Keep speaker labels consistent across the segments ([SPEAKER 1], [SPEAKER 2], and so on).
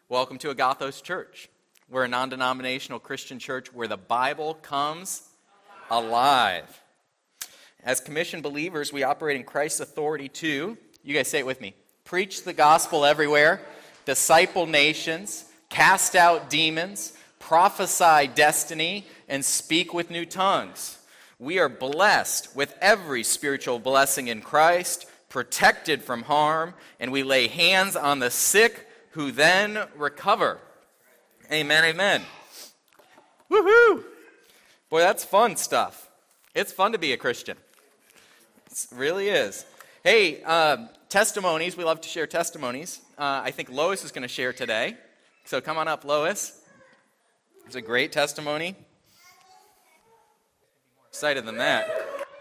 [SPEAKER 1] Welcome to Agathos Church. We're a non-denominational Christian church where the Bible comes alive. As commissioned believers, we operate in Christ's authority to, you guys say it with me, preach the gospel everywhere, disciple nations, cast out demons, prophesy destiny, and speak with new tongues. We are blessed with every spiritual blessing in Christ, protected from harm, and we lay hands on the sick who then recover. Amen, amen. Woohoo! Boy, that's fun stuff. It's fun to be a Christian. It really is. Hey, testimonies. We love to share testimonies. I think Lois is going to share today. So come on up, Lois. It's a great testimony. Excited than that.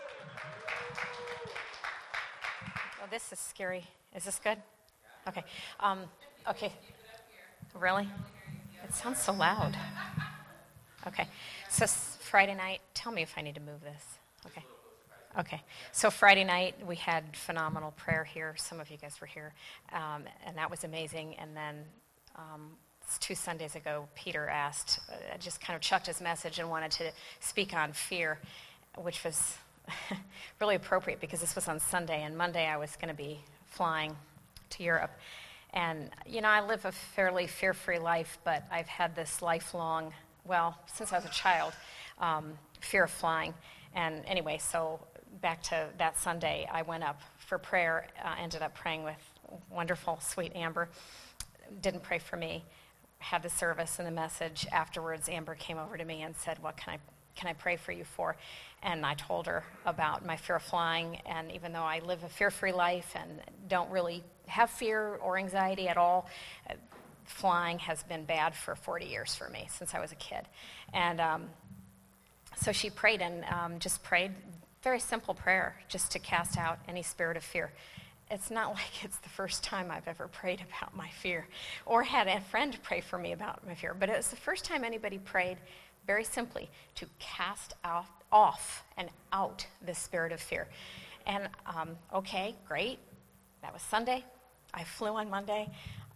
[SPEAKER 2] Oh, this is scary. Is this good? Okay. Okay. Really? It sounds so loud. Okay. So Friday night, tell me if I need to move this. Okay. Okay. So Friday night, we had phenomenal prayer here. Some of you guys were here. And that was amazing. And then 2 Sundays ago, Peter asked, just kind of chucked his message and wanted to speak on fear, which was really appropriate because this was on Sunday. And Monday, I was going to be flying to Europe. And, you know, I live a fairly fear-free life, but I've had this lifelong, well, since I was a child, fear of flying. And anyway, so back to that Sunday, I went up for prayer, ended up praying with wonderful, sweet Amber. Didn't pray for me. Had the service and the message. Afterwards, Amber came over to me and said, what can I pray for you for? And I told her about my fear of flying, and even though I live a fear-free life and don't really have fear or anxiety at all, flying has been bad for 40 years for me since I was a kid. And so she prayed and just prayed, very simple prayer, just to cast out any spirit of fear. It's not like it's the first time I've ever prayed about my fear or had a friend pray for me about my fear, but it was the first time anybody prayed very simply to cast off and out the spirit of fear. And okay, great. That was Sunday. I flew on Monday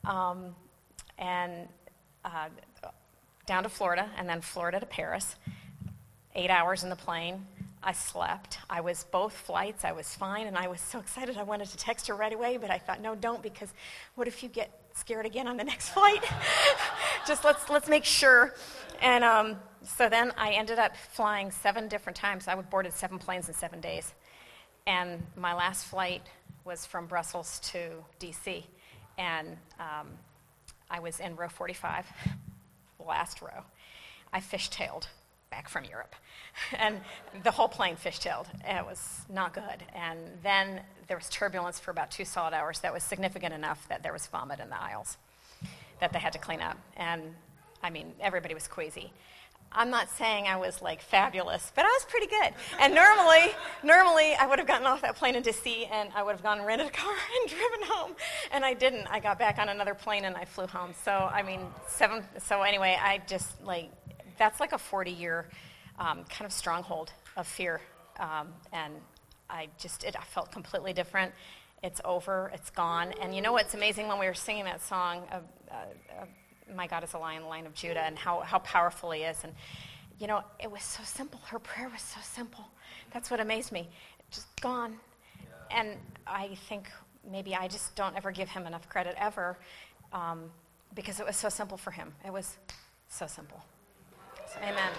[SPEAKER 2] and down to Florida and then Florida to Paris. 8 hours in the plane. I slept. I was both flights. I was fine, and I was so excited. I wanted to text her right away, but I thought, no, don't, because what if you get scared again on the next flight? Just let's make sure. And so then I ended up flying 7 different times. I boarded 7 planes in 7 days, and my last flight was from Brussels to D.C., and I was in row 45, last row. I fishtailed back from Europe. And the whole plane fishtailed. It was not good. And then there was turbulence for about 2 solid hours that was significant enough that there was vomit in the aisles that they had to clean up. And, I mean, everybody was queasy. I'm not saying I was, like, fabulous, but I was pretty good. And normally I would have gotten off that plane in D.C., and I would have gone and rented a car and driven home. And I didn't. I got back on another plane, and I flew home. So, I mean, so anyway, I just, like, that's like a 40-year kind of stronghold of fear. And I felt completely different. It's over. It's gone. And you know what's amazing when we were singing that song, My God is a Lion, the Lion of Judah, and how powerful he is. And, you know, it was so simple. Her prayer was so simple. That's what amazed me. Just gone. And I think maybe I just don't ever give him enough credit ever because it was so simple for him. It was so simple. So, amen.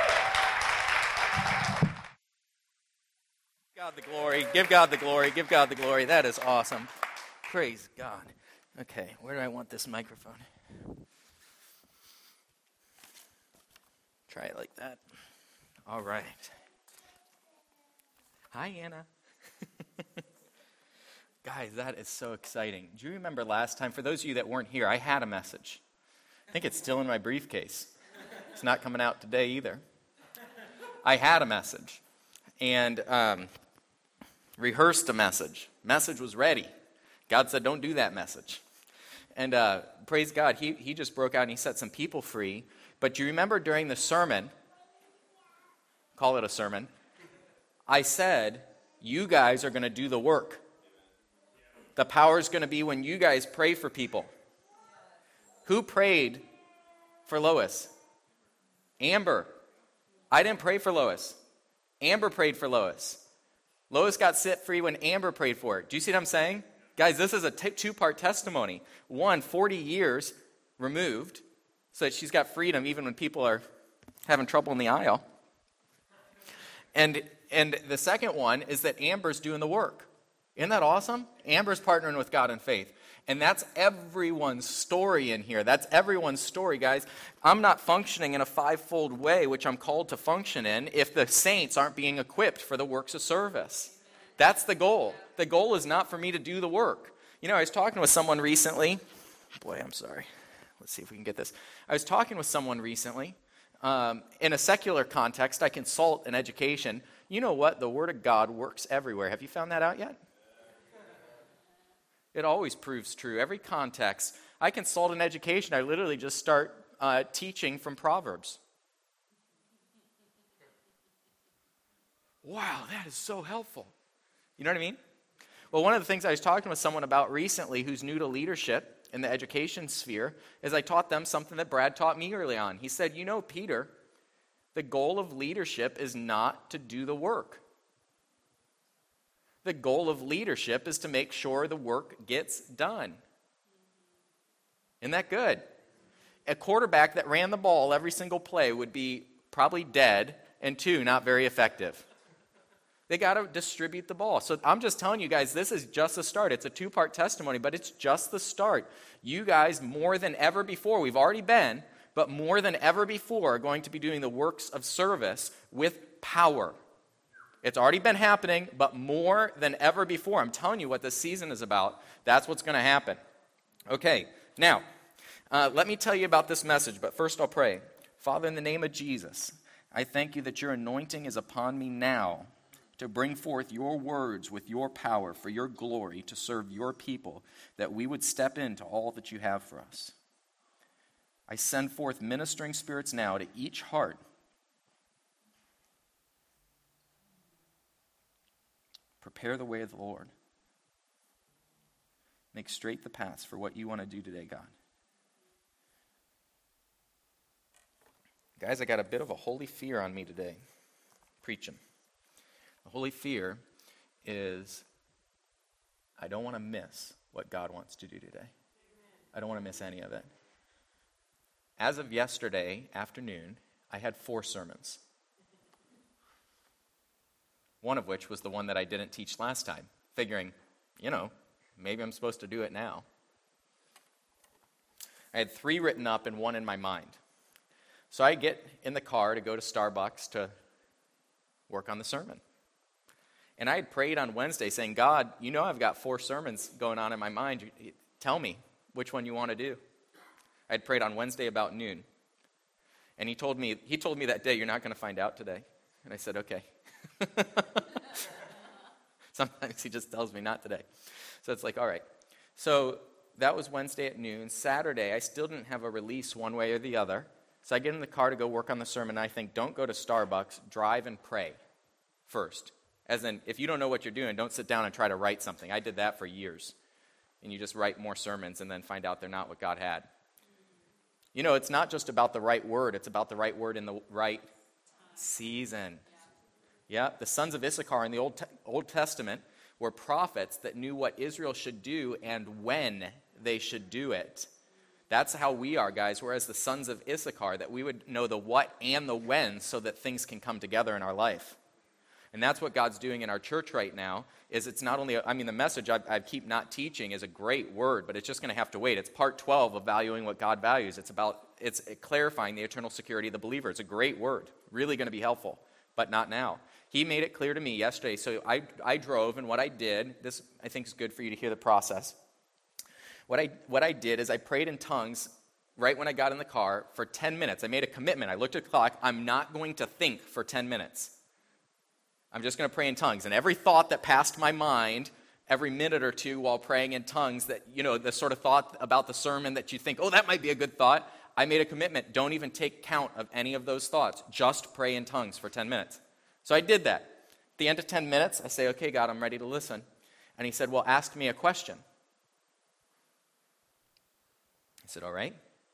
[SPEAKER 1] God the glory. Give God the glory. Give God the glory. That is awesome. Praise God. Okay, where do I want this microphone? Try it like that. All right. Hi, Anna. Guys, that is so exciting. Do you remember last time, for those of you that weren't here, I had a message. I think it's still in my briefcase. It's not coming out today either. I had a message and rehearsed a message. Message was ready. God said, don't do that message. And praise God, he just broke out and he set some people free. But do you remember during the sermon, call it a sermon, I said, you guys are going to do the work. The power is going to be when you guys pray for people. Who prayed for Lois? Amber. I didn't pray for Lois. Amber prayed for Lois. Lois got set free when Amber prayed for her. Do you see what I'm saying? Guys, this is a two-part testimony. One, 40 years removed, so that she's got freedom even when people are having trouble in the aisle. And the second one is that Amber's doing the work. Isn't that awesome? Amber's partnering with God in faith. And that's everyone's story in here. That's everyone's story, guys. I'm not functioning in a fivefold way, which I'm called to function in, if the saints aren't being equipped for the works of service. That's the goal. The goal is not for me to do the work. You know, I was talking with someone recently. Boy, I'm sorry. Let's see if we can get this. I was talking with someone recently. In a secular context, I consult in education. You know what? The Word of God works everywhere. Have you found that out yet? It always proves true. Every context. I consult in education. I literally just start teaching from Proverbs. Wow, that is so helpful. You know what I mean? Well, one of the things I was talking with someone about recently who's new to leadership in the education sphere is I taught them something that Brad taught me early on. He said, you know, Peter, the goal of leadership is not to do the work. The goal of leadership is to make sure the work gets done. Isn't that good? A quarterback that ran the ball every single play would be probably dead, and two, not very effective. They got to distribute the ball. So I'm just telling you guys, this is just the start. It's a two-part testimony, but it's just the start. You guys, more than ever before, we've already been, but more than ever before, are going to be doing the works of service with power. It's already been happening, but more than ever before. I'm telling you what this season is about. That's what's going to happen. Okay, now, let me tell you about this message, but first I'll pray. Father, in the name of Jesus, I thank you that your anointing is upon me now to bring forth your words with your power for your glory to serve your people, that we would step into all that you have for us. I send forth ministering spirits now to each heart. Prepare the way of the Lord. Make straight the paths for what you want to do today, God. Guys, I got a bit of a holy fear on me today, preaching. The holy fear is I don't want to miss what God wants to do today. I don't want to miss any of it. As of yesterday afternoon, I had 4 sermons. One of which was the one that I didn't teach last time, figuring, you know, maybe I'm supposed to do it now. I had 3 written up and 1 in my mind. So I get in the car to go to Starbucks to work on the sermon. And I had prayed on Wednesday saying, God, you know I've got 4 sermons going on in my mind. Tell me which one you want to do. I had prayed on Wednesday about noon. And he told me that day, you're not going to find out today. And I said, okay. Sometimes he just tells me not today. So it's like, all right. So that was Wednesday at noon. Saturday, I still didn't have a release one way or the other. So I get in the car to go work on the sermon, and I think, don't go to Starbucks, drive and pray first. As in, if you don't know what you're doing, don't sit down and try to write something. I did that for years. And you just write more sermons and then find out they're not what God had. You know, it's not just about the right word. It's about the right word in the right season. Yeah, the sons of Issachar in the Old Testament were prophets that knew what Israel should do and when they should do it. That's how we are, guys. Whereas the sons of Issachar, that we would know the what and the when so that things can come together in our life. And that's what God's doing in our church right now, is it's not only, the message I keep not teaching is a great word, but it's just going to have to wait. It's part 12 of valuing what God values. It's clarifying the eternal security of the believer. It's a great word, really going to be helpful, but not now. He made it clear to me yesterday, so I drove, and what I did, this I think is good for you to hear the process. What I did is I prayed in tongues right when I got in the car for 10 minutes. I made a commitment. I looked at the clock. I'm not going to think for 10 minutes. I'm just going to pray in tongues. And every thought that passed my mind, every minute or two while praying in tongues, that, you know, the sort of thought about the sermon that you think, oh, that might be a good thought, I made a commitment. Don't even take count of any of those thoughts. Just pray in tongues for 10 minutes. So I did that. At the end of 10 minutes, I say, okay, God, I'm ready to listen. And he said, well, ask me a question. I said, all right.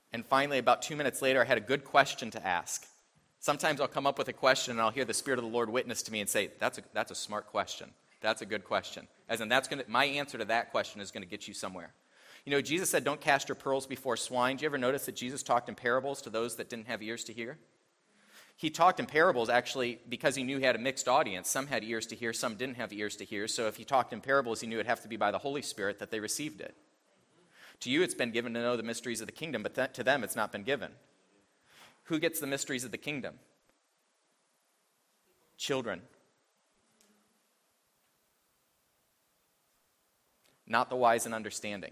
[SPEAKER 1] And finally, about 2 minutes later, I had a good question to ask. Sometimes I'll come up with a question and I'll hear the Spirit of the Lord witness to me and say, that's a smart question. That's a good question. As in, my answer to that question is going to get you somewhere. You know, Jesus said, don't cast your pearls before swine. Do you ever notice that Jesus talked in parables to those that didn't have ears to hear? He talked in parables actually because he knew he had a mixed audience. Some had ears to hear, some didn't have ears to hear. So if he talked in parables, he knew it'd have to be by the Holy Spirit that they received it. To you, it's been given to know the mysteries of the kingdom, but to them, it's not been given. Who gets the mysteries of the kingdom? Children. Not the wise and understanding.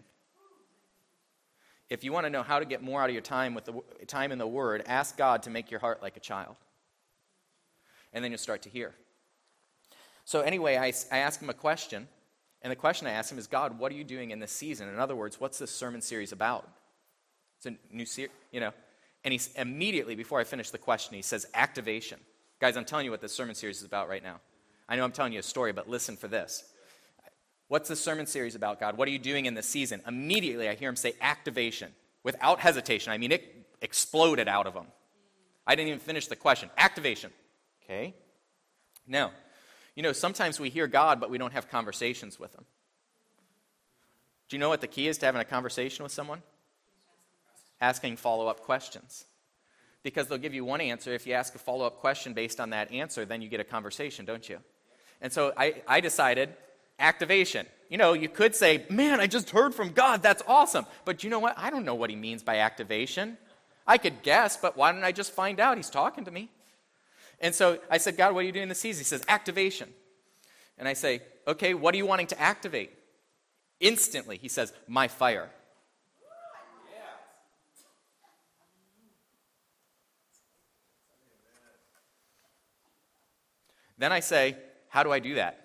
[SPEAKER 1] If you want to know how to get more out of your time with the time in the Word, ask God to make your heart like a child. And then you'll start to hear. So anyway, I asked him a question, and the question I asked him is, God, what are you doing in this season? In other words, what's this sermon series about? It's a new series, And he immediately, before I finished the question, he says, activation. Guys, I'm telling you what this sermon series is about right now. I know I'm telling you a story, but listen for this. What's this sermon series about, God? What are you doing in this season? Immediately, I hear him say activation. Without hesitation. I mean, it exploded out of him. I didn't even finish the question. Activation. Okay? Now, sometimes we hear God, but we don't have conversations with him. Do you know what the key is to having a conversation with someone? Asking follow-up questions. Because they'll give you one answer. If you ask a follow-up question based on that answer, then you get a conversation, don't you? And so I decided, activation. You could say, man, I just heard from God. That's awesome. But you know what? I don't know what he means by activation. I could guess, but why don't I just find out? He's talking to me. And so I said, God, what are you doing this season? He says, activation. And I say, okay, what are you wanting to activate? Instantly, he says, my fire. Then I say, how do I do that?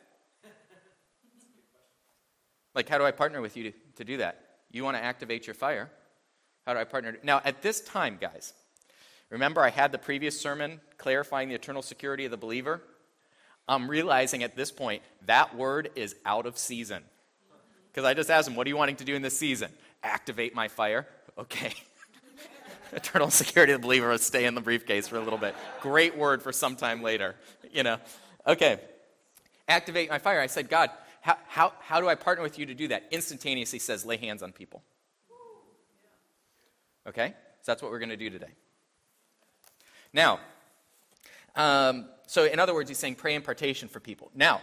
[SPEAKER 1] Like, how do I partner with you to do that? You want to activate your fire. How do I partner? Now, at this time, guys, remember I had the previous sermon clarifying the eternal security of the believer? I'm realizing at this point that word is out of season. Because I just asked him, what are you wanting to do in this season? Activate my fire. Okay. Eternal security of the believer will stay in the briefcase for a little bit. Great word for sometime later. Okay. Activate my fire. I said, God, how do I partner with you to do that? Instantaneously says, lay hands on people. Okay? So that's what we're going to do today. Now, so in other words, he's saying pray impartation for people. Now,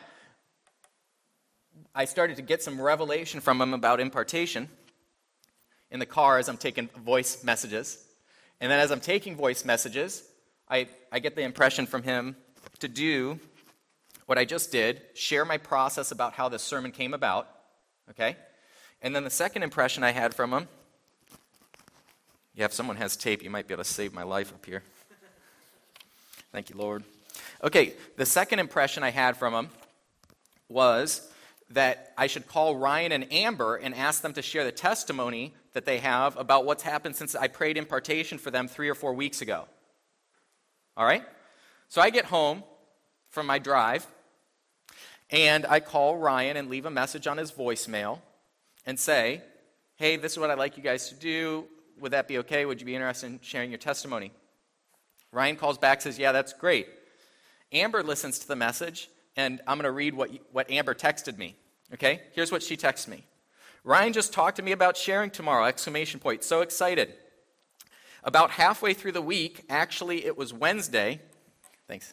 [SPEAKER 1] I started to get some revelation from him about impartation in the car as I'm taking voice messages. And then as I'm taking voice messages, I get the impression from him to do what I just did, share my process about how this sermon came about, okay? And then the second impression I had from him, if someone has tape, you might be able to save my life up here. Thank you, Lord. Okay, the second impression I had from him was that I should call Ryan and Amber and ask them to share the testimony that they have about what's happened since I prayed impartation for them 3 or 4 weeks ago. All right? So I get home from my drive, and I call Ryan and leave a message on his voicemail and say, hey, this is what I'd like you guys to do. Would that be okay? Would you be interested in sharing your testimony? Ryan calls back, says, yeah, that's great. Amber listens to the message, and I'm going to read what Amber texted me. Okay? Here's what she texted me. Ryan just talked to me about sharing tomorrow, ! So excited. About halfway through the week, actually it was Wednesday. Thanks.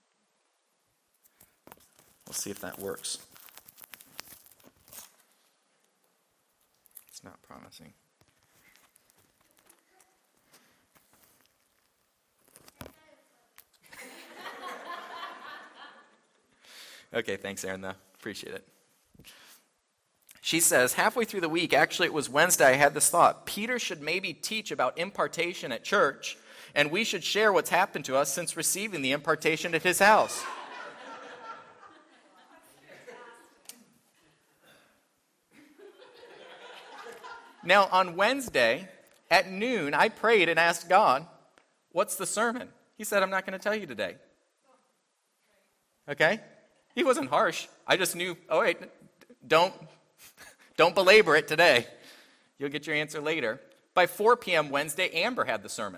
[SPEAKER 1] We'll see if that works. It's not promising. Okay, thanks, Aaron, though. Appreciate it. She says, halfway through the week, actually it was Wednesday, I had this thought. Peter should maybe teach about impartation at church, and we should share what's happened to us since receiving the impartation at his house. Now, on Wednesday, at noon, I prayed and asked God, what's the sermon? He said, I'm not going to tell you today. Okay? He wasn't harsh. I just knew, oh, wait, don't belabor it today. You'll get your answer later. By 4 p.m. Wednesday, Amber had the sermon.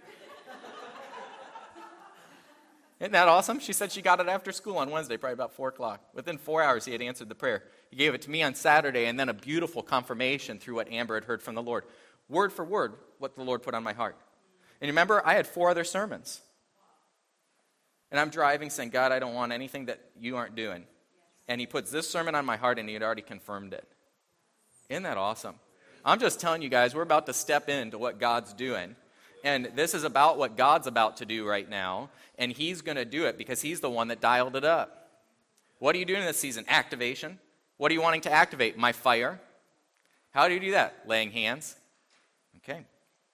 [SPEAKER 1] Isn't that awesome? She said she got it after school on Wednesday, probably about 4 o'clock. Within 4 hours, he had answered the prayer. He gave it to me on Saturday, and then a beautiful confirmation through what Amber had heard from the Lord. Word for word, what the Lord put on my heart. And remember, I had 4 other sermons. And I'm driving saying, God, I don't want anything that you aren't doing. And he puts this sermon on my heart, and he had already confirmed it. Isn't that awesome? I'm just telling you guys, we're about to step into what God's doing. And this is about what God's about to do right now. And he's going to do it because he's the one that dialed it up. What are you doing in this season? Activation. What are you wanting to activate? My fire. How do you do that? Laying hands. Okay.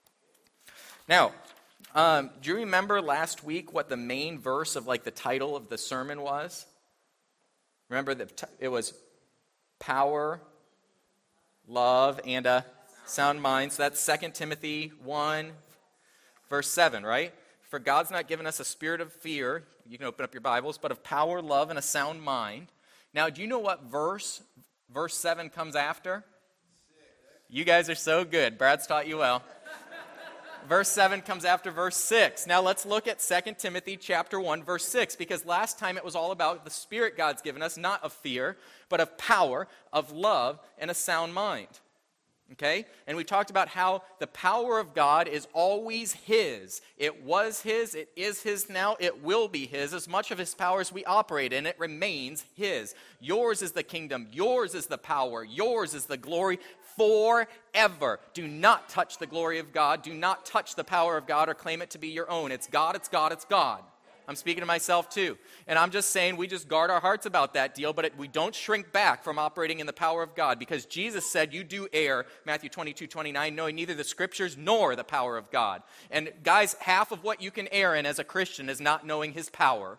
[SPEAKER 1] Now, do you remember last week what the main verse of like the title of the sermon was? Remember that it was power, love, and a sound mind. So that's 2 Timothy 1, verse 7, right? For God's not given us a spirit of fear, you can open up your Bibles, but of power, love, and a sound mind. Now, do you know what verse 7 comes after? You guys are so good. Brad's taught you well. Verse 7 comes after verse 6. Now let's look at 2 Timothy chapter 1, verse 6, because last time it was all about the spirit God's given us, not of fear, but of power, of love, and a sound mind. Okay? And we talked about how the power of God is always his. It was his, it is his now, it will be his. As much of his power as we operate in, it remains his. Yours is the kingdom, yours is the power, yours is the glory forever. Do not touch the glory of God. Do not touch the power of God or claim it to be your own. It's God, it's God, it's God. I'm speaking to myself too. And I'm just saying we just guard our hearts about that deal, but we don't shrink back from operating in the power of God because Jesus said you do err, Matthew 22:29, knowing neither the scriptures nor the power of God. And guys, half of what you can err in as a Christian is not knowing his power.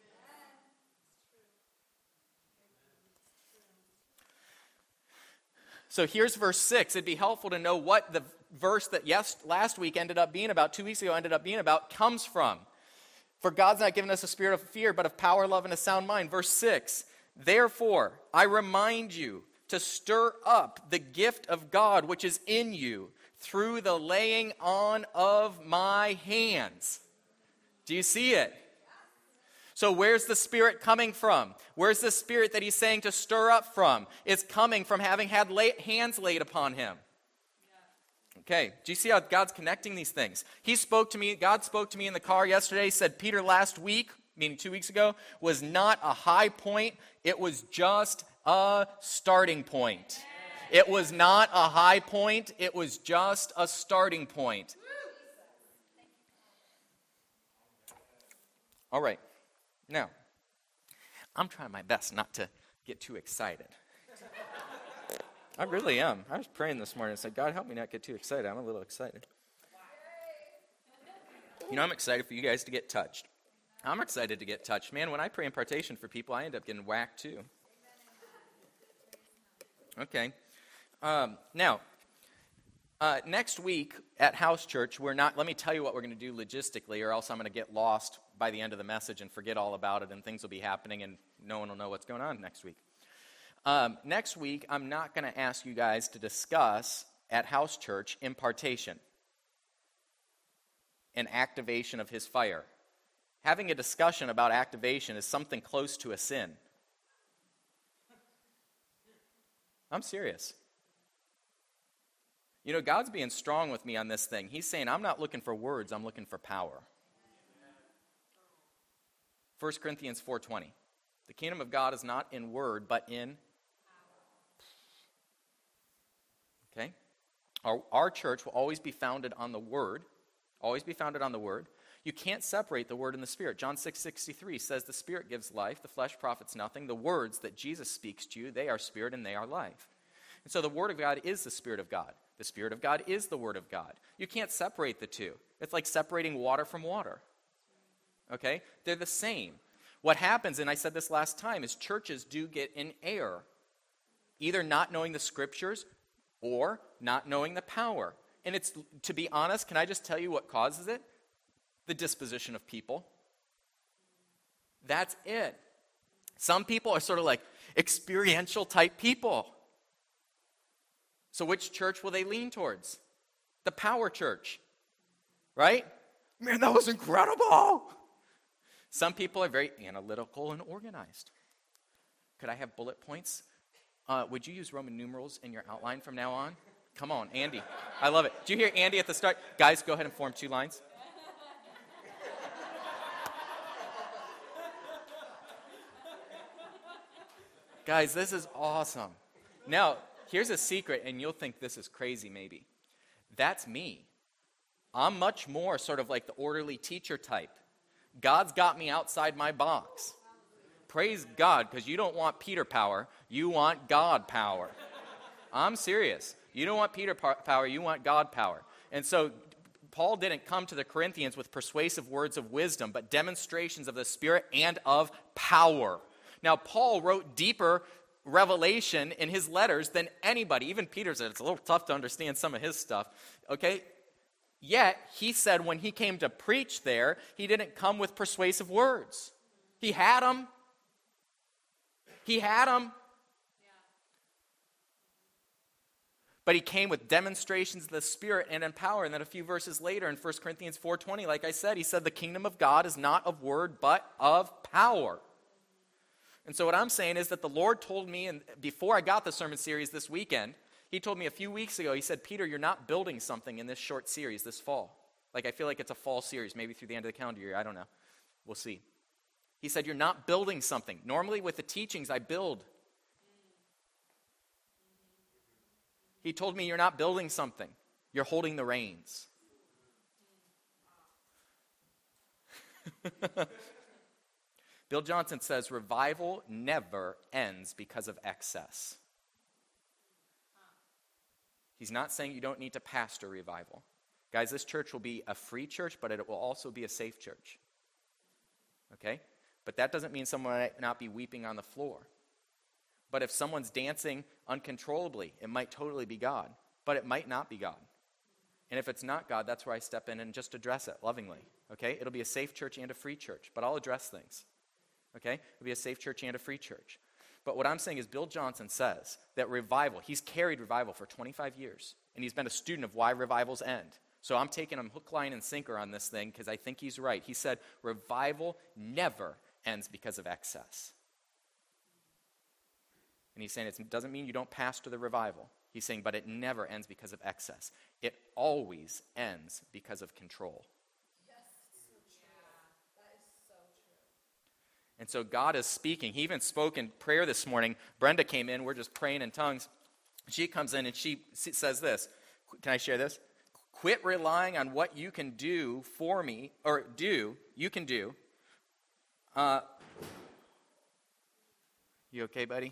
[SPEAKER 1] So here's verse 6. It'd be helpful to know what the verse that last week ended up being about, 2 weeks ago ended up being about, comes from. For God's not given us a spirit of fear, but of power, love, and a sound mind. Verse 6, therefore, I remind you to stir up the gift of God which is in you through the laying on of my hands. Do you see it? So where's the Spirit coming from? Where's the Spirit that he's saying to stir up from? It's coming from having had hands laid upon him. Okay, do you see how God's connecting these things? God spoke to me in the car yesterday, said Peter last week, meaning 2 weeks ago, was not a high point, it was just a starting point. It was not a high point, it was just a starting point. All right, now, I'm trying my best not to get too excited. I really am. I was praying this morning and said, God, help me not get too excited. I'm a little excited. You know, I'm excited for you guys to get touched. I'm excited to get touched. Man, when I pray impartation for people, I end up getting whacked too. Okay. Now, next week at House Church, let me tell you what we're going to do logistically, or else I'm going to get lost by the end of the message and forget all about it, and things will be happening, and no one will know what's going on next week. Next week, I'm not going to ask you guys to discuss at House Church impartation and activation of his fire. Having a discussion about activation is something close to a sin. I'm serious. You know, God's being strong with me on this thing. He's saying, I'm not looking for words, I'm looking for power. 1 Corinthians 4:20. The kingdom of God is not in word, but in okay? Our church will always be founded on the word. Always be founded on the word. You can't separate the word and the spirit. John 6:63 says the spirit gives life, the flesh profits nothing. The words that Jesus speaks to you, they are spirit and they are life. And so the word of God is the spirit of God. The spirit of God is the word of God. You can't separate the two. It's like separating water from water. Okay? They're the same. What happens, and I said this last time, is churches do get in error. Either not knowing the scriptures or not knowing the power. And it's, to be honest, can I just tell you what causes it? The disposition of people. That's it. Some people are sort of like experiential type people. So which church will they lean towards? the power church, right? Man, that was incredible. Some people are very analytical and organized. Could I have bullet points? Would you use Roman numerals in your outline from now on? Come on, Andy. I love it. Did you hear Andy at the start? Guys, go ahead and form 2 lines. Guys, this is awesome. Now, here's a secret, and you'll think this is crazy maybe. That's me. I'm much more sort of like the orderly teacher type. God's got me outside my box. Praise God, because you don't want Peter power, you want God power. I'm serious. You don't want Peter power, you want God power. And so Paul didn't come to the Corinthians with persuasive words of wisdom, but demonstrations of the Spirit and of power. Now, Paul wrote deeper revelation in his letters than anybody. Even Peter said it's a little tough to understand some of his stuff. Okay? Yet, he said when he came to preach there, he didn't come with persuasive words. He had them. He had them. But he came with demonstrations of the Spirit and in power. And then a few verses later in 1 Corinthians 4:20, like I said, he said the kingdom of God is not of word, but of power. And so what I'm saying is that the Lord told me, and before I got the sermon series this weekend, he told me a few weeks ago, he said, Peter, you're not building something in this short series this fall. Like, I feel like it's a fall series, maybe through the end of the calendar year. I don't know. We'll see. He said, you're not building something. Normally with the teachings, I build. He told me you're not building something. You're holding the reins. Bill Johnson says, revival never ends because of excess. He's not saying you don't need to pastor revival. Guys, this church will be a free church, but it will also be a safe church. Okay? But that doesn't mean someone might not be weeping on the floor. But if someone's dancing uncontrollably, it might totally be God, but it might not be God. And if it's not God, that's where I step in and just address it lovingly. Okay? It'll be a safe church and a free church, but I'll address things. Okay? It'll be a safe church and a free church. But what I'm saying is Bill Johnson says that revival, he's carried revival for 25 years, and he's been a student of why revivals end. So I'm taking him hook, line, and sinker on this thing because I think he's right. He said revival never ends because of excess. And he's saying it doesn't mean you don't pastor the revival. He's saying, but it never ends because of excess. It always ends because of control. And so God is speaking. He even spoke in prayer this morning. Brenda came in. We're just praying in tongues. She comes in and she says this. Can I share this? Quit relying on what you can do for me, or you can do. You okay, buddy?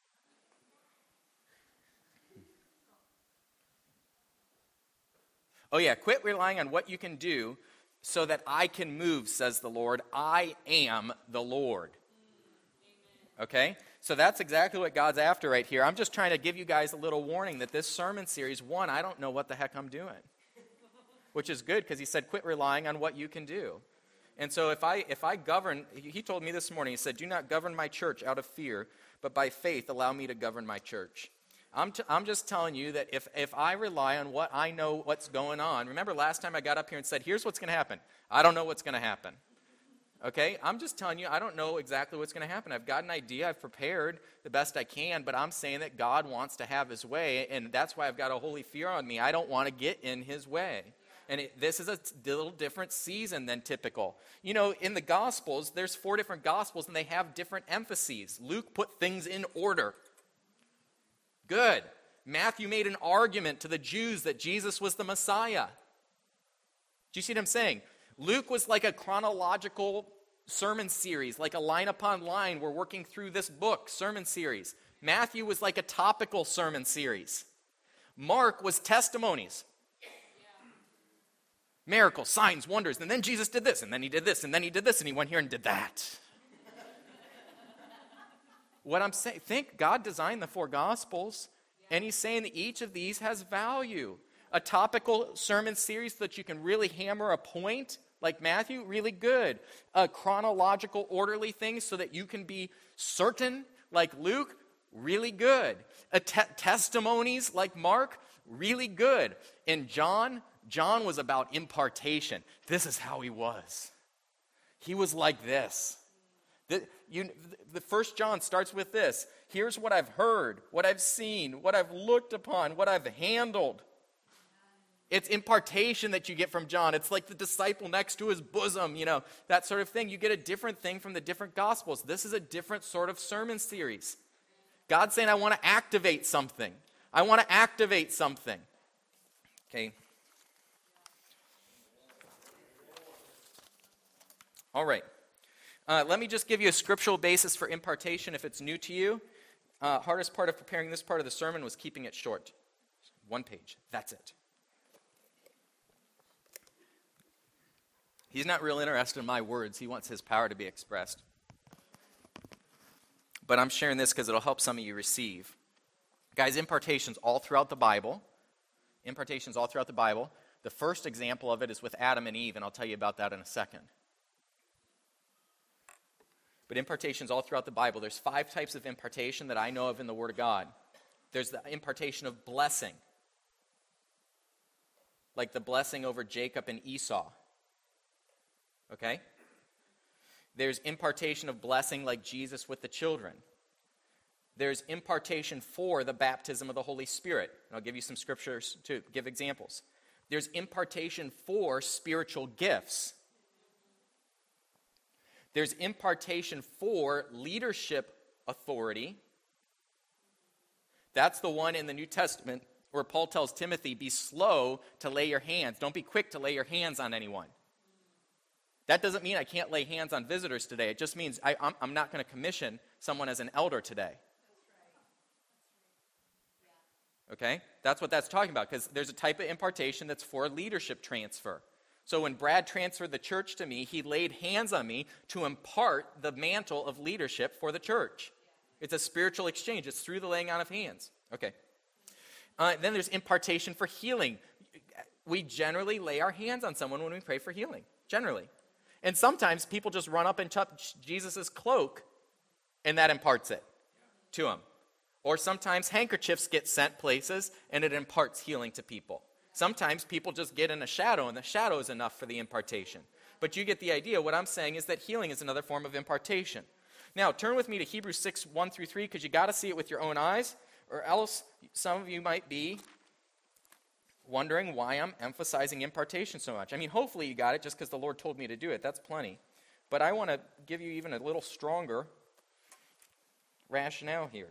[SPEAKER 1] Oh yeah, quit relying on what you can do so that I can move, says the Lord. I am the Lord. Okay? So that's exactly what God's after right here. I'm just trying to give you guys a little warning that this sermon series, one, I don't know what the heck I'm doing. Which is good because he said, quit relying on what you can do. And so if I govern, he told me this morning, he said, do not govern my church out of fear, but by faith allow me to govern my church. I'm just telling you that if I rely on what I know what's going on, remember last time I got up here and said, here's what's going to happen. I don't know what's going to happen. Okay? I'm just telling you, I don't know exactly what's going to happen. I've got an idea. I've prepared the best I can, but I'm saying that God wants to have his way, and that's why I've got a holy fear on me. I don't want to get in his way. And this is a little different season than typical. You know, in the Gospels, there's 4 different Gospels, and they have different emphases. Luke put things in order. Good. Matthew made an argument to the Jews that Jesus was the Messiah. Do you see what I'm saying? Luke was like a chronological sermon series, like a line upon line. We're working through this book, sermon series. Matthew was like a topical sermon series. Mark was testimonies. Miracles, signs, wonders. And then Jesus did this, and then he did this, and then he did this, and he went here and did that. What I'm saying, think God designed the 4 Gospels, and he's saying that each of these has value. A topical sermon series so that you can really hammer a point, like Matthew, really good. A chronological, orderly thing so that you can be certain, like Luke, really good. Testimonies, like Mark, really good. In John was about impartation. This is how he was. He was like this. The first John starts with this. Here's what I've heard, what I've seen, what I've looked upon, what I've handled. It's impartation that you get from John. It's like the disciple next to his bosom, that sort of thing. You get a different thing from the different Gospels. This is a different sort of sermon series. God's saying, I want to activate something. I want to activate something. Okay. All right. Let me just give you a scriptural basis for impartation if it's new to you. Hardest part of preparing this part of the sermon was keeping it short. 1 page. That's it. He's not real interested in my words. He wants his power to be expressed. But I'm sharing this because it'll help some of you receive. Guys, impartations all throughout the Bible. Impartations all throughout the Bible. The first example of it is with Adam and Eve, and I'll tell you about that in a second. But impartations all throughout the Bible. There's 5 types of impartation that I know of in the Word of God. There's the impartation of blessing, like the blessing over Jacob and Esau. Okay? There's impartation of blessing like Jesus with the children. There's impartation for the baptism of the Holy Spirit. And I'll give you some scriptures to give examples. There's impartation for spiritual gifts. There's impartation for leadership authority. That's the one in the New Testament where Paul tells Timothy, be slow to lay your hands. Don't be quick to lay your hands on anyone. That doesn't mean I can't lay hands on visitors today. It just means I'm not going to commission someone as an elder today. Okay? That's what that's talking about, because there's a type of impartation that's for leadership transfer. So when Brad transferred the church to me, he laid hands on me to impart the mantle of leadership for the church. It's a spiritual exchange. It's through the laying on of hands. Okay. Then there's impartation for healing. We generally lay our hands on someone when we pray for healing. Generally. And sometimes people just run up and touch Jesus' cloak, and that imparts it to them. Or sometimes handkerchiefs get sent places, and it imparts healing to people. Sometimes people just get in a shadow, and the shadow is enough for the impartation. But you get the idea. What I'm saying is that healing is another form of impartation. Now, turn with me to Hebrews 6, 1 through 3, because you got to see it with your own eyes, or else some of you might be wondering why I'm emphasizing impartation so much. I mean, hopefully you got it just because the Lord told me to do it. That's plenty. But I want to give you even a little stronger rationale here.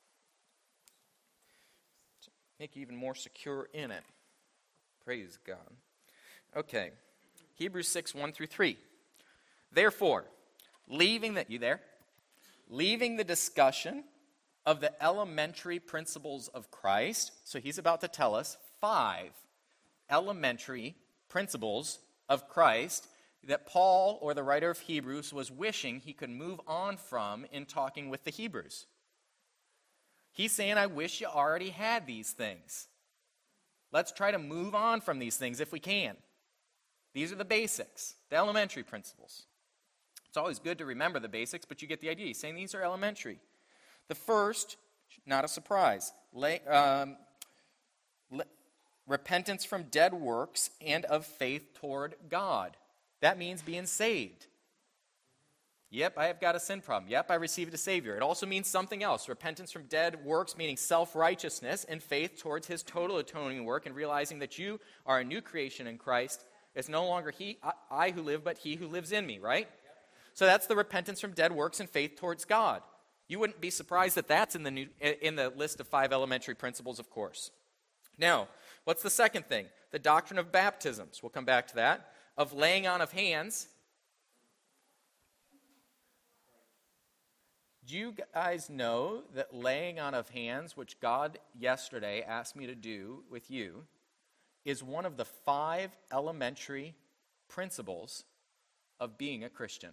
[SPEAKER 1] To make you even more secure in it. Praise God. Okay. Hebrews 6, 1 through 3. Therefore, leaving the discussion of the elementary principles of Christ. So he's about to tell us 5 elementary principles of Christ that Paul, or the writer of Hebrews, was wishing he could move on from in talking with the Hebrews. He's saying, I wish you already had these things. Let's try to move on from these things if we can. These are the basics, the elementary principles. It's always good to remember the basics, but you get the idea. He's saying these are elementary. The first, not a surprise, repentance from dead works and of faith toward God. That means being saved. Yep, I have got a sin problem. Yep, I received a Savior. It also means something else. Repentance from dead works, meaning self-righteousness, and faith towards his total atoning work, and realizing that you are a new creation in Christ. It's no longer I who live, but he who lives in me, right? So that's the repentance from dead works and faith towards God. You wouldn't be surprised that that's in the list of 5 elementary principles, of course. Now, what's the second thing? The doctrine of baptisms. We'll come back to that. Of laying on of hands. Do you guys know that laying on of hands, which God yesterday asked me to do with you, is one of the 5 elementary principles of being a Christian?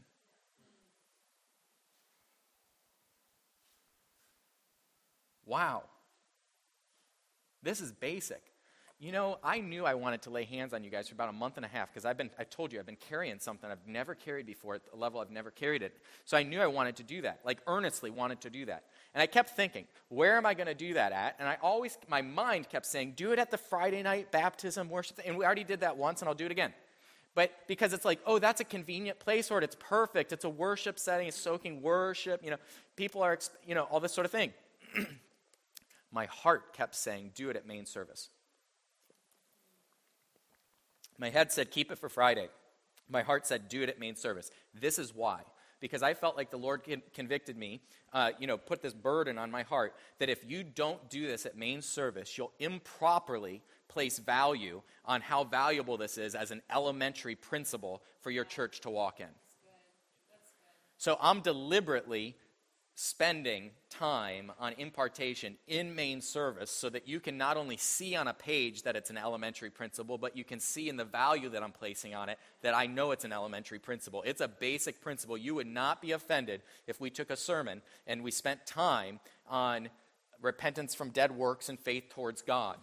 [SPEAKER 1] Wow. This is basic. I knew I wanted to lay hands on you guys for about a month and a half because I told you I've been carrying something I've never carried before at the level I've never carried it. So I knew I wanted to do that, like earnestly wanted to do that. And I kept thinking, where am I going to do that at? And my mind kept saying, do it at the Friday night baptism worship. And we already did that once, and I'll do it again. But because it's like, oh, that's a convenient place, or it's perfect. It's a worship setting. It's soaking worship. People are, all this sort of thing. My heart kept saying, do it at main service. My head said, keep it for Friday. My heart said, do it at main service. This is why. Because I felt like the Lord convicted me, put this burden on my heart, that if you don't do this at main service, you'll improperly place value on how valuable this is as an elementary principle for your church to walk in. That's good. So I'm deliberately spending time on impartation in main service so that you can not only see on a page that it's an elementary principle, but you can see in the value that I'm placing on it that I know it's an elementary principle. It's a basic principle. You would not be offended if we took a sermon and we spent time on repentance from dead works and faith towards God.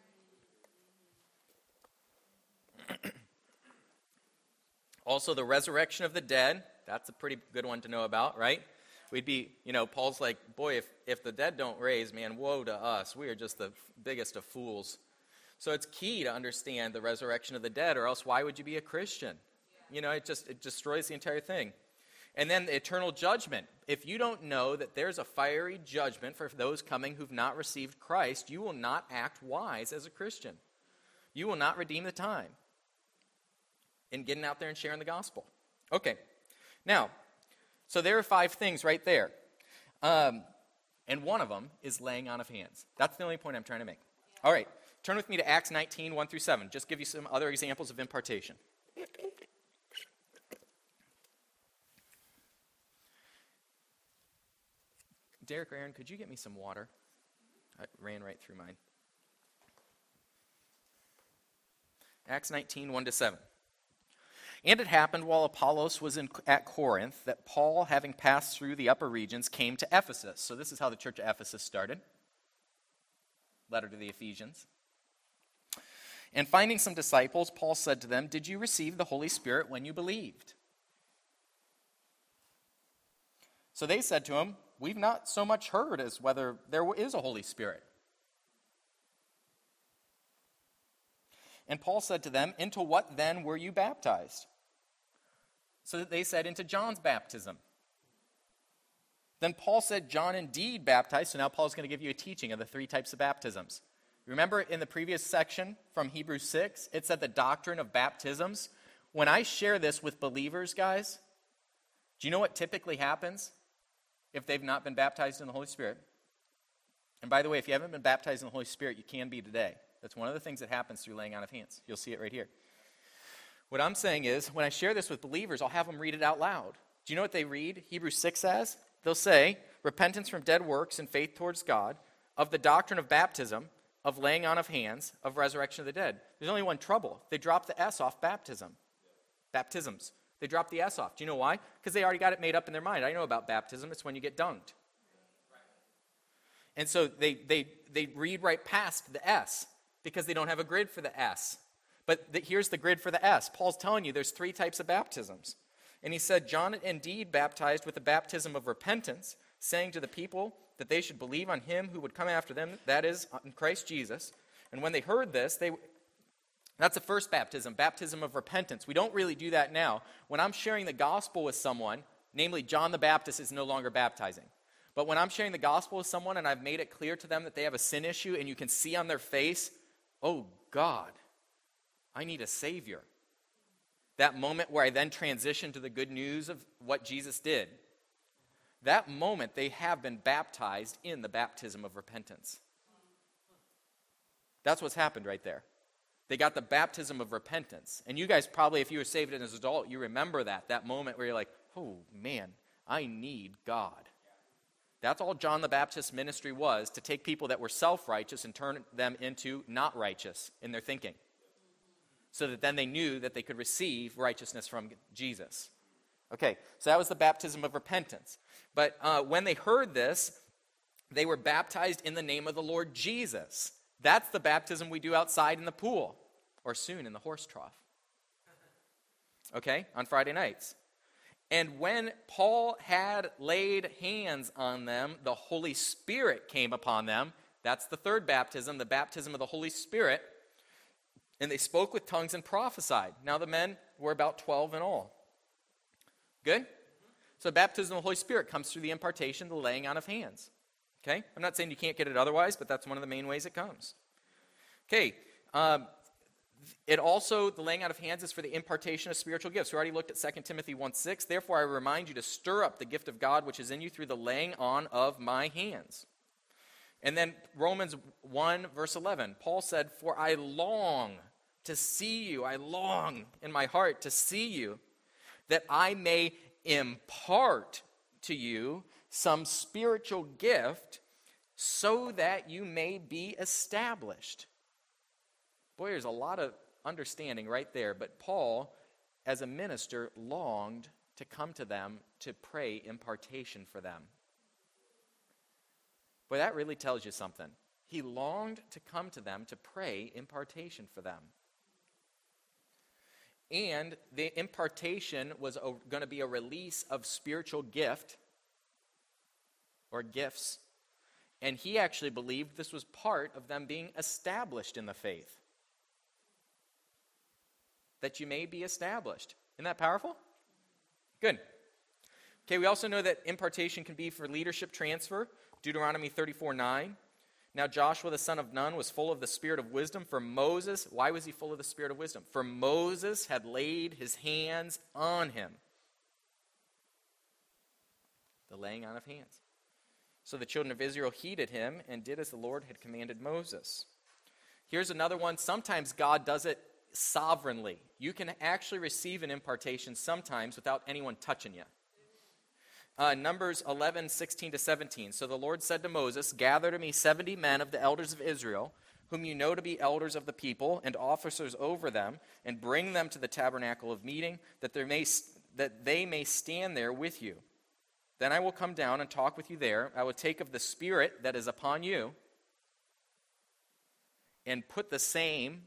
[SPEAKER 1] Also, the resurrection of the dead. That's a pretty good one to know about, right? We'd be, Paul's like, boy, if the dead don't raise, man, woe to us. We are just the biggest of fools. So it's key to understand the resurrection of the dead, or else why would you be a Christian? It destroys the entire thing. And then the eternal judgment. If you don't know that there's a fiery judgment for those coming who've not received Christ, you will not act wise as a Christian. You will not redeem the time in getting out there and sharing the gospel. Okay, now, so there are 5 things right there. And one of them is laying on of hands. That's the only point I'm trying to make. All right, turn with me to Acts 19, 1 through 7. Just give you some other examples of impartation. Derek or Aaron, could you get me some water? I ran right through mine. Acts 19, 1 to 7. And it happened while Apollos was at Corinth that Paul, having passed through the upper regions, came to Ephesus. So this is how the church of Ephesus started. Letter to the Ephesians. And finding some disciples, Paul said to them, "Did you receive the Holy Spirit when you believed?" So they said to him, "We've not so much heard as whether there is a Holy Spirit." And Paul said to them, "Into what then were you baptized?" So they said, "Into John's baptism." Then Paul said, "John indeed baptized." So now Paul's going to give you a teaching of the 3 types of baptisms. Remember in the previous section from Hebrews 6, it said the doctrine of baptisms. When I share this with believers, guys, do you know what typically happens if they've not been baptized in the Holy Spirit? And by the way, if you haven't been baptized in the Holy Spirit, you can be today. That's one of the things that happens through laying on of hands. You'll see it right here. What I'm saying is, when I share this with believers, I'll have them read it out loud. Do you know what they read Hebrews 6 as? They'll say, repentance from dead works and faith towards God, of the doctrine of baptism, of laying on of hands, of resurrection of the dead. There's only one trouble. They drop the S off baptism. Baptisms. They drop the S off. Do you know why? Because they already got it made up in their mind. I know about baptism. It's when you get dunked. And so they read right past the S because they don't have a grid for the S. But here's the grid for the S. Paul's telling you there's 3 types of baptisms. And he said, John indeed baptized with the baptism of repentance, saying to the people that they should believe on him who would come after them, that is, on Christ Jesus. And when they heard this, that's the first baptism, baptism of repentance. We don't really do that now. When I'm sharing the gospel with someone, namely John the Baptist is no longer baptizing. But when I'm sharing the gospel with someone and I've made it clear to them that they have a sin issue and you can see on their face, oh God, I need a Savior. That moment where I then transition to the good news of what Jesus did, that moment they have been baptized in the baptism of repentance. That's what's happened right there. They got the baptism of repentance. And you guys probably, if you were saved as an adult, you remember that moment where you're like, oh man, I need God. That's all John the Baptist's ministry was, to take people that were self-righteous and turn them into not righteous in their thinking, so that then they knew that they could receive righteousness from Jesus. Okay, so that was the baptism of repentance. But when they heard this, they were baptized in the name of the Lord Jesus. That's the baptism we do outside in the pool, or soon in the horse trough. Okay, on Friday nights. And when Paul had laid hands on them, the Holy Spirit came upon them. That's the third baptism, the baptism of the Holy Spirit. And they spoke with tongues and prophesied. Now the men were about 12 in all. Good? So baptism of the Holy Spirit comes through the impartation, the laying on of hands. Okay? I'm not saying you can't get it otherwise, but that's one of the main ways it comes. Okay. It also, the laying out of hands is for the impartation of spiritual gifts. We already looked at 2 Timothy 1:6. Therefore, I remind you to stir up the gift of God which is in you through the laying on of my hands. And then Romans 1, verse 11. Paul said, for I long to see you. I long in my heart to see you, that I may impart to you some spiritual gift so that you may be established. Boy, there's a lot of understanding right there. But Paul, as a minister, longed to come to them to pray impartation for them. Boy, that really tells you something. He longed to come to them to pray impartation for them. And the impartation was going to be a release of spiritual gift or gifts. And he actually believed this was part of them being established in the faith. That you may be established. Isn't that powerful? Good. Okay, we also know that impartation can be for leadership transfer. Deuteronomy 34:9. Now Joshua the son of Nun was full of the spirit of wisdom, for Moses, why was he full of the spirit of wisdom? For Moses had laid his hands on him. The laying on of hands. So the children of Israel heeded him and did as the Lord had commanded Moses. Here's another one. Sometimes God does it sovereignly. You can actually receive an impartation sometimes without anyone touching you. Numbers 11:16-17. So the Lord said to Moses, gather to me 70 men of the elders of Israel, whom you know to be elders of the people and officers over them, and bring them to the tabernacle of meeting, that they may stand there with you. Then I will come down and talk with you there. I will take of the Spirit that is upon you and put the same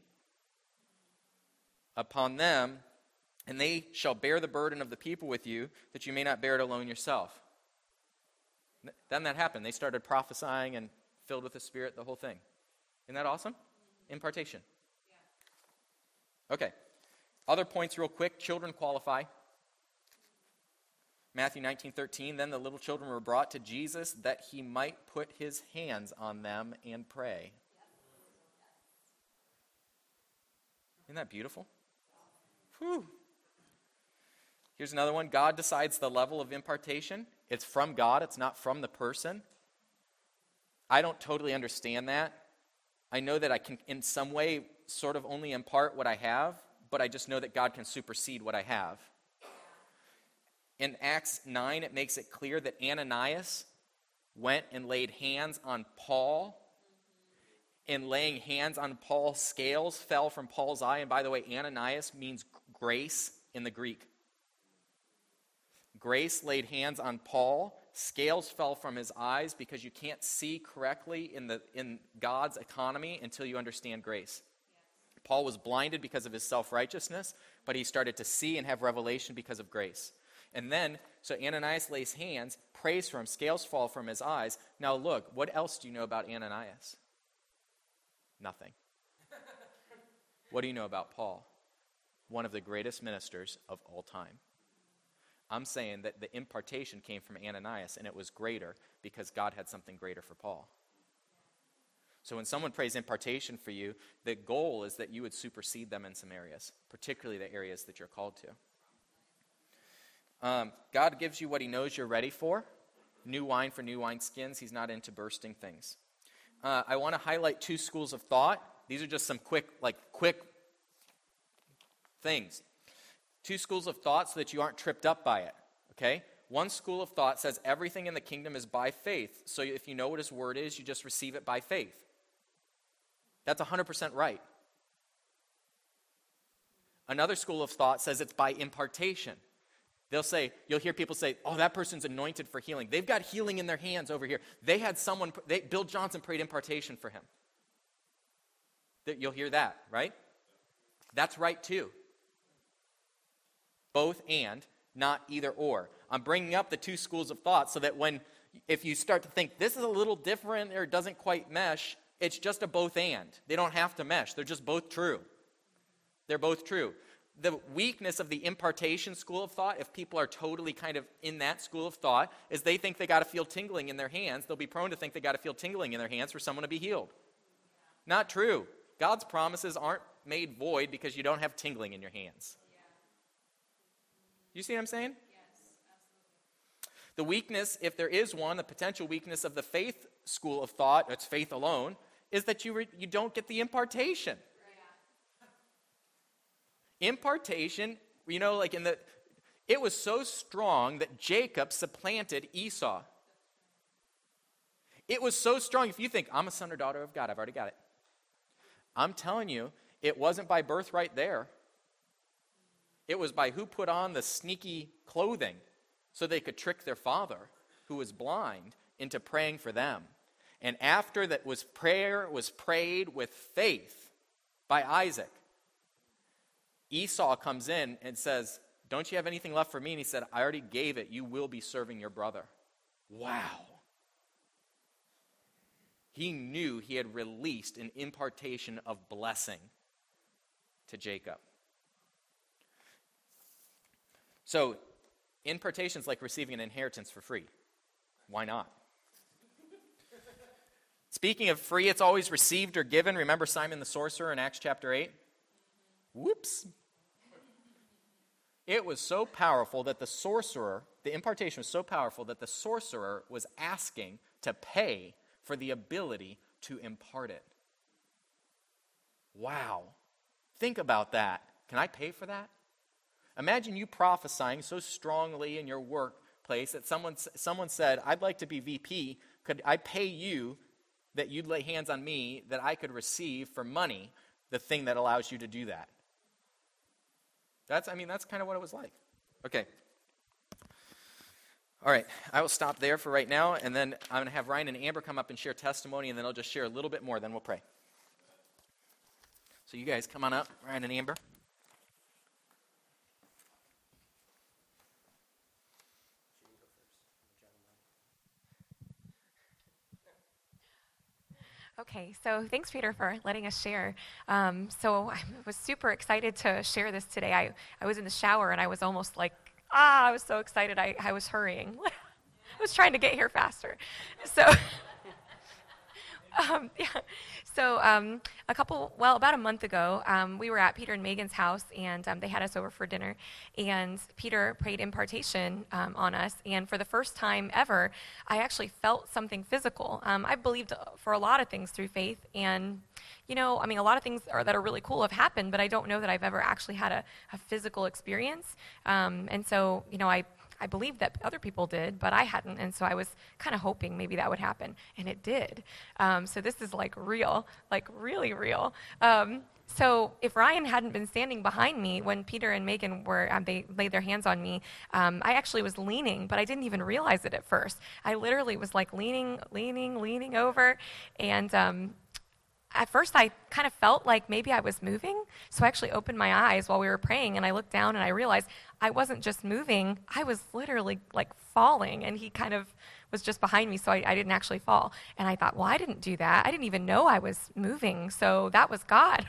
[SPEAKER 1] upon them, and they shall bear the burden of the people with you, that you may not bear it alone yourself. Then that happened. They started prophesying and filled with the Spirit, the whole thing. Isn't that awesome? Impartation. Okay. Other points real quick. Children qualify. Matthew 19:13, then the little children were brought to Jesus that he might put his hands on them and pray. Isn't that beautiful? Whew. Here's another one. God decides the level of impartation. It's from God. It's not from the person. I don't totally understand that. I know that I can, in some way, sort of only impart what I have, but I just know that God can supersede what I have. In Acts 9, it makes it clear that Ananias went and laid hands on Paul. In laying hands on Paul, scales fell from Paul's eye. And by the way, Ananias means grace in the Greek. Grace laid hands on Paul. Scales fell from his eyes because you can't see correctly in God's economy until you understand grace. Yes. Paul was blinded because of his self-righteousness, but he started to see and have revelation because of grace. And then, so Ananias lays hands, prays for him, scales fall from his eyes. Now look, what else do you know about Ananias? Nothing. What do you know about Paul? One of the greatest ministers of all time. I'm saying that the impartation came from Ananias, and it was greater because God had something greater for Paul. So when someone prays impartation for you, the goal is that you would supersede them in some areas, particularly the areas that you're called to. God gives you what he knows you're ready for. New wine for new wineskins. He's not into bursting things. I want to highlight two schools of thought. These are just some quick things. Two schools of thought so that you aren't tripped up by it, okay? One school of thought says everything in the kingdom is by faith. So if you know what his word is, you just receive it by faith. That's 100% right. Another school of thought says it's by impartation. You'll hear people say, oh, that person's anointed for healing. They've got healing in their hands over here. Bill Johnson prayed impartation for him. You'll hear that, right? That's right too. Both and, not either or. I'm bringing up the two schools of thought so that if you start to think this is a little different or doesn't quite mesh, it's just a both and. They don't have to mesh. They're just both true. They're both true. The weakness of the impartation school of thought, if people are totally kind of in that school of thought, is they think they got to feel tingling in their hands. They'll be prone to think they got to feel tingling in their hands for someone to be healed. Not true. God's promises aren't made void because you don't have tingling in your hands. You see what I'm saying? The weakness, if there is one, the potential weakness of the faith school of thought, it's faith alone, is that you don't get the impartation. Impartation, it was so strong that Jacob supplanted Esau. It was so strong. If you think, I'm a son or daughter of God, I've already got it. I'm telling you, it wasn't by birthright there. It was by who put on the sneaky clothing so they could trick their father, who was blind, into praying for them. And after that prayer was prayed with faith by Isaac, Esau comes in and says, don't you have anything left for me? And he said, I already gave it. You will be serving your brother. Wow. He knew he had released an impartation of blessing to Jacob. So, impartation is like receiving an inheritance for free. Why not? Speaking of free, it's always received or given. Remember Simon the sorcerer in Acts chapter 8? Whoops. It was so powerful that the impartation was so powerful that the sorcerer was asking to pay for the ability to impart it. Wow. Think about that. Can I pay for that? Imagine you prophesying so strongly in your workplace that someone said, I'd like to be VP. Could I pay you that you'd lay hands on me that I could receive for money the thing that allows you to do that? That's kind of what it was like. Okay. All right, I will stop there for right now, and then I'm going to have Ryan and Amber come up and share testimony, and then I'll just share a little bit more, then we'll pray. So you guys come on up, Ryan and Amber.
[SPEAKER 3] Okay, so thanks, Peter, for letting us share. So I was super excited to share this today. I was in the shower, and I was almost like, I was so excited, I was hurrying. I was trying to get here faster. So, about a month ago, we were at Peter and Megan's house, and they had us over for dinner, and Peter prayed impartation on us, and for the first time ever, I actually felt something physical. I believed for a lot of things through faith, and a lot of things that are really cool have happened, but I don't know that I've ever actually had a physical experience, and so, I believed that other people did, but I hadn't, and so I was kind of hoping maybe that would happen, and it did. So this is like real, like really real. So if Ryan hadn't been standing behind me when Peter and Megan they laid their hands on me, I actually was leaning, but I didn't even realize it at first. I literally was like leaning over, and at first, I kind of felt like maybe I was moving, so I actually opened my eyes while we were praying, and I looked down, and I realized I wasn't just moving, I was literally, like, falling, and he kind of was just behind me, so I didn't actually fall. And I thought, well, I didn't do that. I didn't even know I was moving, so that was God.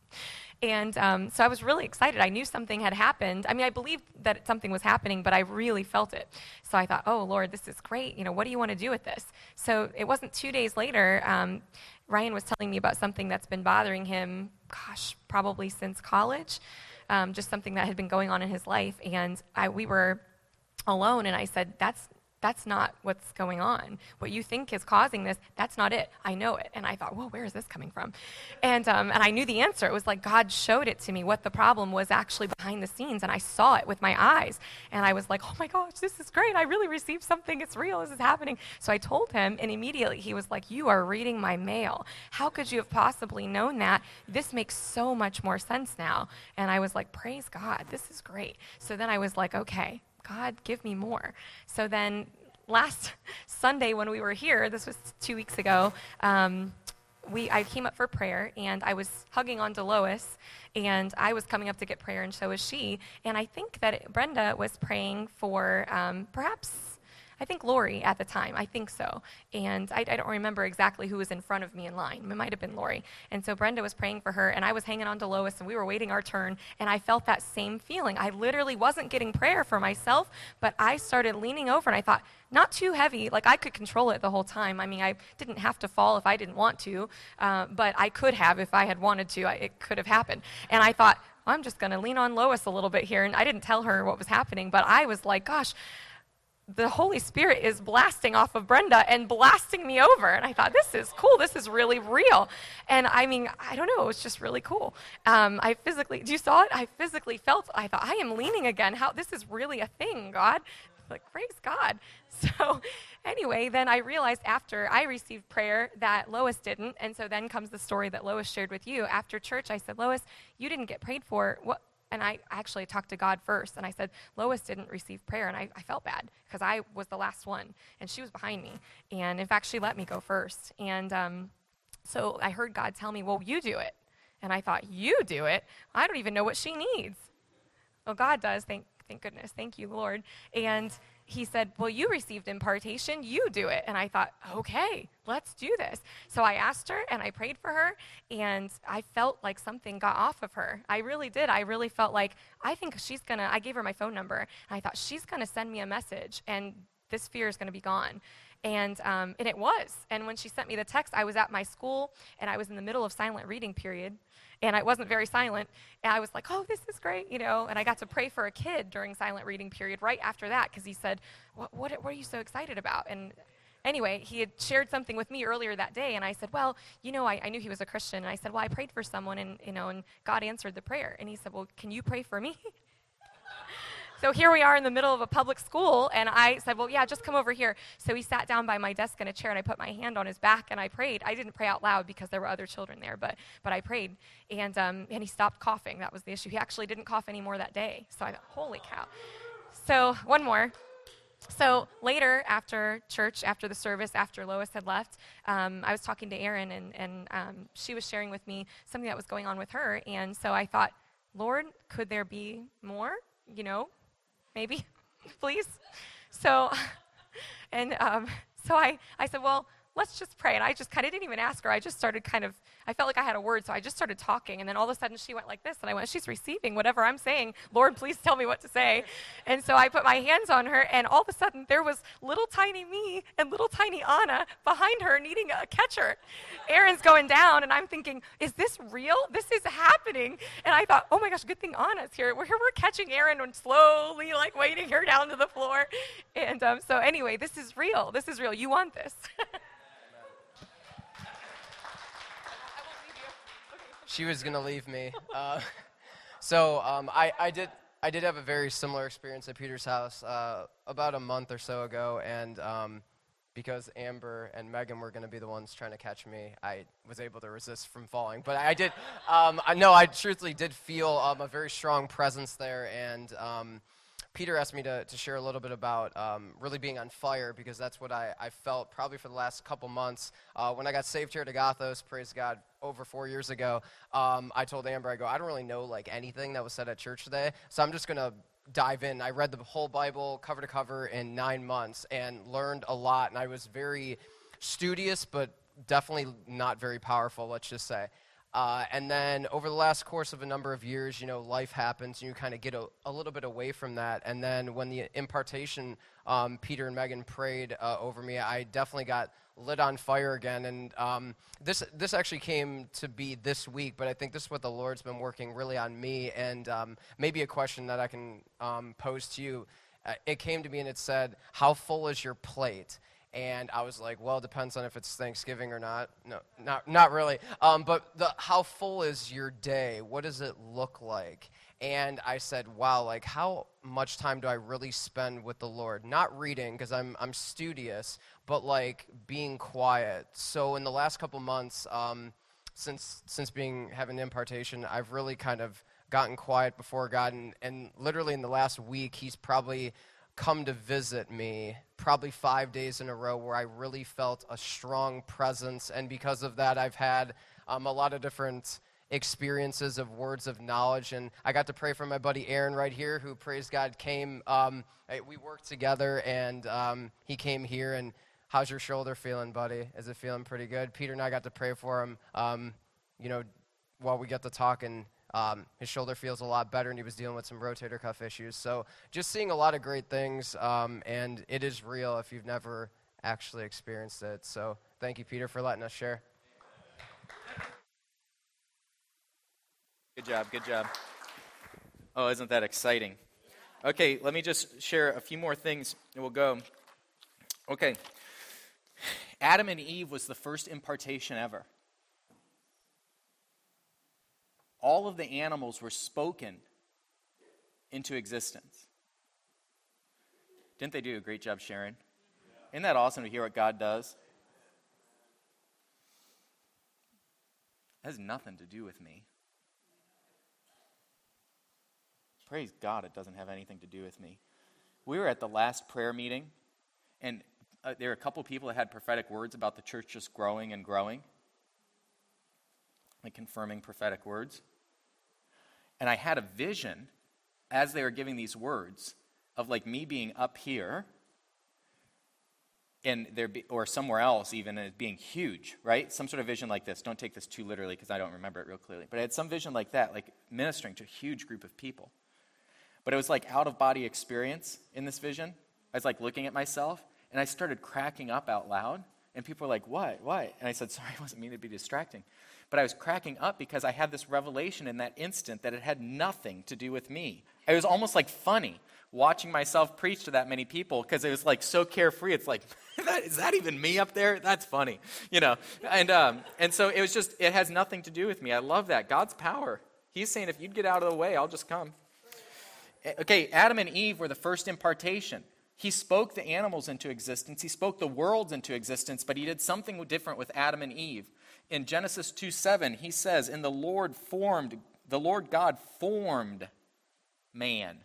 [SPEAKER 3] And so I was really excited. I knew something had happened. I believed that something was happening, but I really felt it. So I thought, oh, Lord, this is great. What do you want to do with this? So it wasn't 2 days later, Ryan was telling me about something that's been bothering him, probably since college, just something that had been going on in his life. And we were alone, and I said, that's not what's going on. What you think is causing this, that's not it. I know it. And I thought, whoa, where is this coming from? And I knew the answer. It was like God showed it to me, what the problem was actually behind the scenes, and I saw it with my eyes. And I was like, oh my gosh, this is great. I really received something. It's real. This is happening. So I told him, and immediately he was like, you are reading my mail. How could you have possibly known that? This makes so much more sense now. And I was like, praise God. This is great. So then I was like, okay, God, give me more. So then last Sunday when we were here, this was 2 weeks ago, I came up for prayer, and I was hugging onto Lois, and I was coming up to get prayer, and so was she. And I think that Brenda was praying for I think Lori at the time. I think so. And I don't remember exactly who was in front of me in line. It might have been Lori. And so Brenda was praying for her, and I was hanging on to Lois, and we were waiting our turn, and I felt that same feeling. I literally wasn't getting prayer for myself, but I started leaning over, and I thought, not too heavy. Like, I could control it the whole time. I mean, I didn't have to fall if I didn't want to, but I could have if I had wanted to. It could have happened. And I thought, well, I'm just going to lean on Lois a little bit here. And I didn't tell her what was happening, but I was like, gosh, the Holy Spirit is blasting off of Brenda and blasting me over. And I thought, this is cool. This is really real. And I mean, I don't know. It was just really cool. Do you saw it? I physically felt, I thought, I am leaning again. This is really a thing, God. Like, praise God. So anyway, then I realized after I received prayer that Lois didn't. And so then comes the story that Lois shared with you. After church, I said, Lois, you didn't get prayed for. What? And I actually talked to God first, and I said, Lois didn't receive prayer, and I felt bad because I was the last one, and she was behind me. And, in fact, she let me go first. And so I heard God tell me, well, you do it. And I thought, you do it? I don't even know what she needs. Well, God does, thank goodness. Thank you, Lord. And he said, well, you received impartation, you do it. And I thought, okay, let's do this. So I asked her, and I prayed for her, and I felt like something got off of her. I really did. I really felt like, I think I gave her my phone number, and I thought, she's going to send me a message, and this fear is going to be gone. And it was. And when she sent me the text, I was at my school, and I was in the middle of silent reading period, and I wasn't very silent. And I was like, oh, this is great, and I got to pray for a kid during silent reading period right after that, because he said, what are you so excited about? And anyway, he had shared something with me earlier that day, and I said, well, I knew he was a Christian, and I said, well, I prayed for someone, and God answered the prayer. And he said, well, can you pray for me? So here we are in the middle of a public school, and I said, well, yeah, just come over here. So he sat down by my desk in a chair, and I put my hand on his back, and I prayed. I didn't pray out loud because there were other children there, but I prayed. And he stopped coughing. That was the issue. He actually didn't cough anymore that day. So I thought, holy cow. So one more. So later, after church, after the service, after Lois had left, I was talking to Erin, and she was sharing with me something that was going on with her. And so I thought, Lord, could there be more? Maybe, please. So, so I said, well, let's just pray. And I just kind of didn't even ask her. I just started I felt like I had a word, so I just started talking. And then all of a sudden she went like this, and I went, she's receiving whatever I'm saying. Lord, please tell me what to say. And so I put my hands on her, and all of a sudden there was little tiny me and little tiny Anna behind her needing a catcher. Erin's going down, and I'm thinking, is this real? This is happening. And I thought, oh my gosh, good thing Anna's here. We're catching Erin and slowly weighting her down to the floor. And so anyway, this is real. This is real. You want this.
[SPEAKER 4] She was going to leave me. I did have a very similar experience at Peter's house about a month or so ago, and because Amber and Megan were going to be the ones trying to catch me, I was able to resist from falling. But I did, I truthfully did feel a very strong presence there, and Peter asked me to share a little bit about really being on fire, because that's what I felt probably for the last couple months. When I got saved here at Agathos, praise God, over 4 years ago, I told Amber, I don't really know anything that was said at church today, so I'm just going to dive in. I read the whole Bible cover to cover in 9 months and learned a lot, and I was very studious, but definitely not very powerful, let's just say. And then over the last course of a number of years, life happens, and you kind of get a little bit away from that. And then when the impartation, Peter and Megan prayed over me, I definitely got lit on fire again. And this actually came to be this week, but I think this is what the Lord's been working really on me. And maybe a question that I can pose to you. It came to me and it said, how full is your plate? And I was like, well, it depends on if it's Thanksgiving or not. No, not really. But how full is your day? What does it look like? And I said, wow, how much time do I really spend with the Lord? Not reading, because I'm studious, but being quiet. So in the last couple months, since having impartation, I've really kind of gotten quiet before God. And literally in the last week, he's probably come to visit me probably 5 days in a row where I really felt a strong presence. And because of that, I've had a lot of different experiences of words of knowledge. And I got to pray for my buddy Aaron right here, who, praise God, came. We worked together, and he came here. And how's your shoulder feeling, buddy? Is it feeling pretty good? Peter and I got to pray for him, while we got to talk, and his shoulder feels a lot better, and he was dealing with some rotator cuff issues. So just seeing a lot of great things, and it is real if you've never actually experienced it. So thank you, Peter, for letting us share.
[SPEAKER 1] Good job, good job. Oh, isn't that exciting? Okay, let me just share a few more things, and we'll go. Okay, Adam and Eve was the first impartation ever. All of the animals were spoken into existence. Didn't they do a great job sharing? Isn't that awesome to hear what God does? It has nothing to do with me. Praise God, it doesn't have anything to do with me. We were at the last prayer meeting, and there were a couple people that had prophetic words about the church just growing and growing, like confirming prophetic words. And I had a vision as they were giving these words of like me being up here and or somewhere else even, and it being huge, right? Some sort of vision like this. Don't take this too literally because I don't remember it real clearly. But I had some vision like that, like ministering to a huge group of people. But it was like out-of-body experience in this vision. I was like looking at myself, and I started cracking up out loud. And people were like, what? And I said, sorry, I wasn't meaning to be distracting. But I was cracking up because I had this revelation in that instant that it had nothing to do with me. It was almost like funny watching myself preach to that many people because it was like so carefree. It's like, is that even me up there? That's funny, And so it was just, it has nothing to do with me. I love that. God's power. He's saying, if you'd get out of the way, I'll just come. Okay, Adam and Eve were the first impartation. He spoke the animals into existence. He spoke the worlds into existence, but he did something different with Adam and Eve. In Genesis 2:7, he says, "And the Lord God formed man."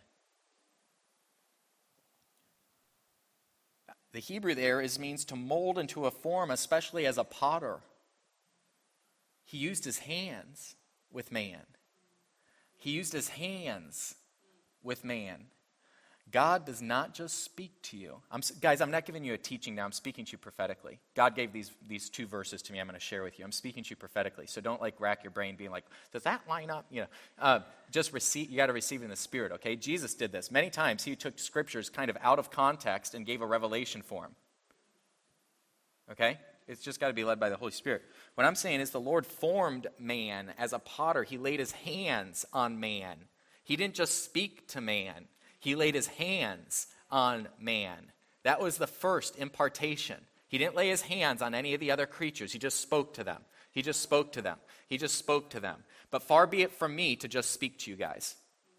[SPEAKER 1] The Hebrew there means to mold into a form, especially as a potter. He used his hands with man. He used his hands with man. God does not just speak to you. Guys, I'm not giving you a teaching now. I'm speaking to you prophetically. God gave these two verses to me I'm going to share with you. I'm speaking to you prophetically. So don't like rack your brain being like, does that line up? Just receive. You got to receive it in the Spirit, okay? Jesus did this. Many times he took scriptures kind of out of context and gave a revelation for him. Okay? It's just got to be led by the Holy Spirit. What I'm saying is the Lord formed man as a potter. He laid his hands on man. He didn't just speak to man. He laid his hands on man. That was the first impartation. He didn't lay his hands on any of the other creatures. He just spoke to them. He just spoke to them. He just spoke to them. But far be it from me to just speak to you guys.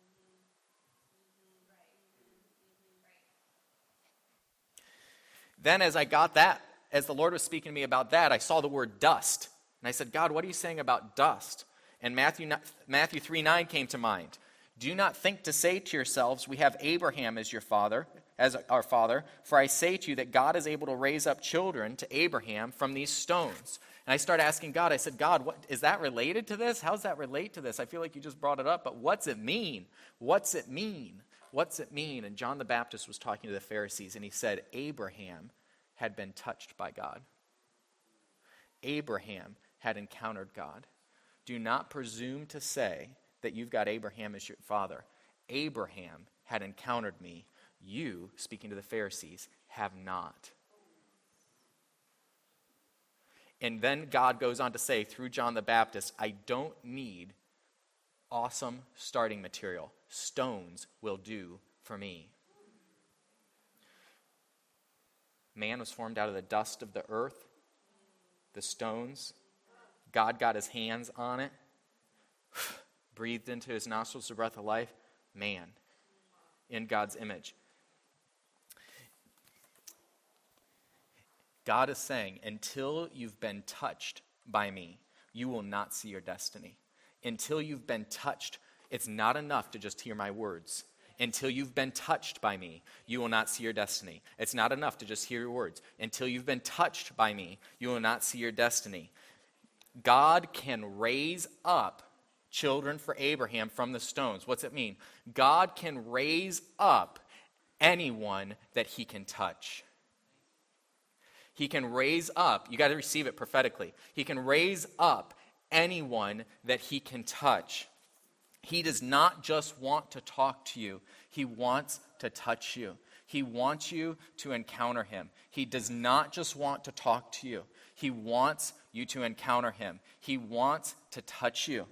[SPEAKER 1] Then as the Lord was speaking to me about that, I saw the word dust. And I said, God, what are you saying about dust? And Matthew 3:9 came to mind. Do not think to say to yourselves, we have Abraham as our father, for I say to you that God is able to raise up children to Abraham from these stones. And I started asking God, I said, God, what is that related to this? How does that relate to this? I feel like you just brought it up, but what's it mean? What's it mean? What's it mean? And John the Baptist was talking to the Pharisees, and he said, Abraham had been touched by God. Abraham had encountered God. Do not presume to say that you've got Abraham as your father. Abraham had encountered me. You, speaking to the Pharisees, have not. And then God goes on to say through John the Baptist, I don't need awesome starting material. Stones will do for me. Man was formed out of the dust of the earth, the stones. God got his hands on it. Breathed into his nostrils the breath of life, man, in God's image. God is saying, until you've been touched by me, you will not see your destiny. Until you've been touched, it's not enough to just hear my words. Until you've been touched by me, you will not see your destiny. It's not enough to just hear your words. Until you've been touched by me, you will not see your destiny. God can raise up children for Abraham from the stones. What's it mean? God can raise up anyone that he can touch. He can raise up, you got to receive it prophetically. He can raise up anyone that he can touch. He does not just want to talk to you. He wants to touch you. He wants you to encounter him. He does not just want to talk to you. He wants you to encounter him. He wants to touch you.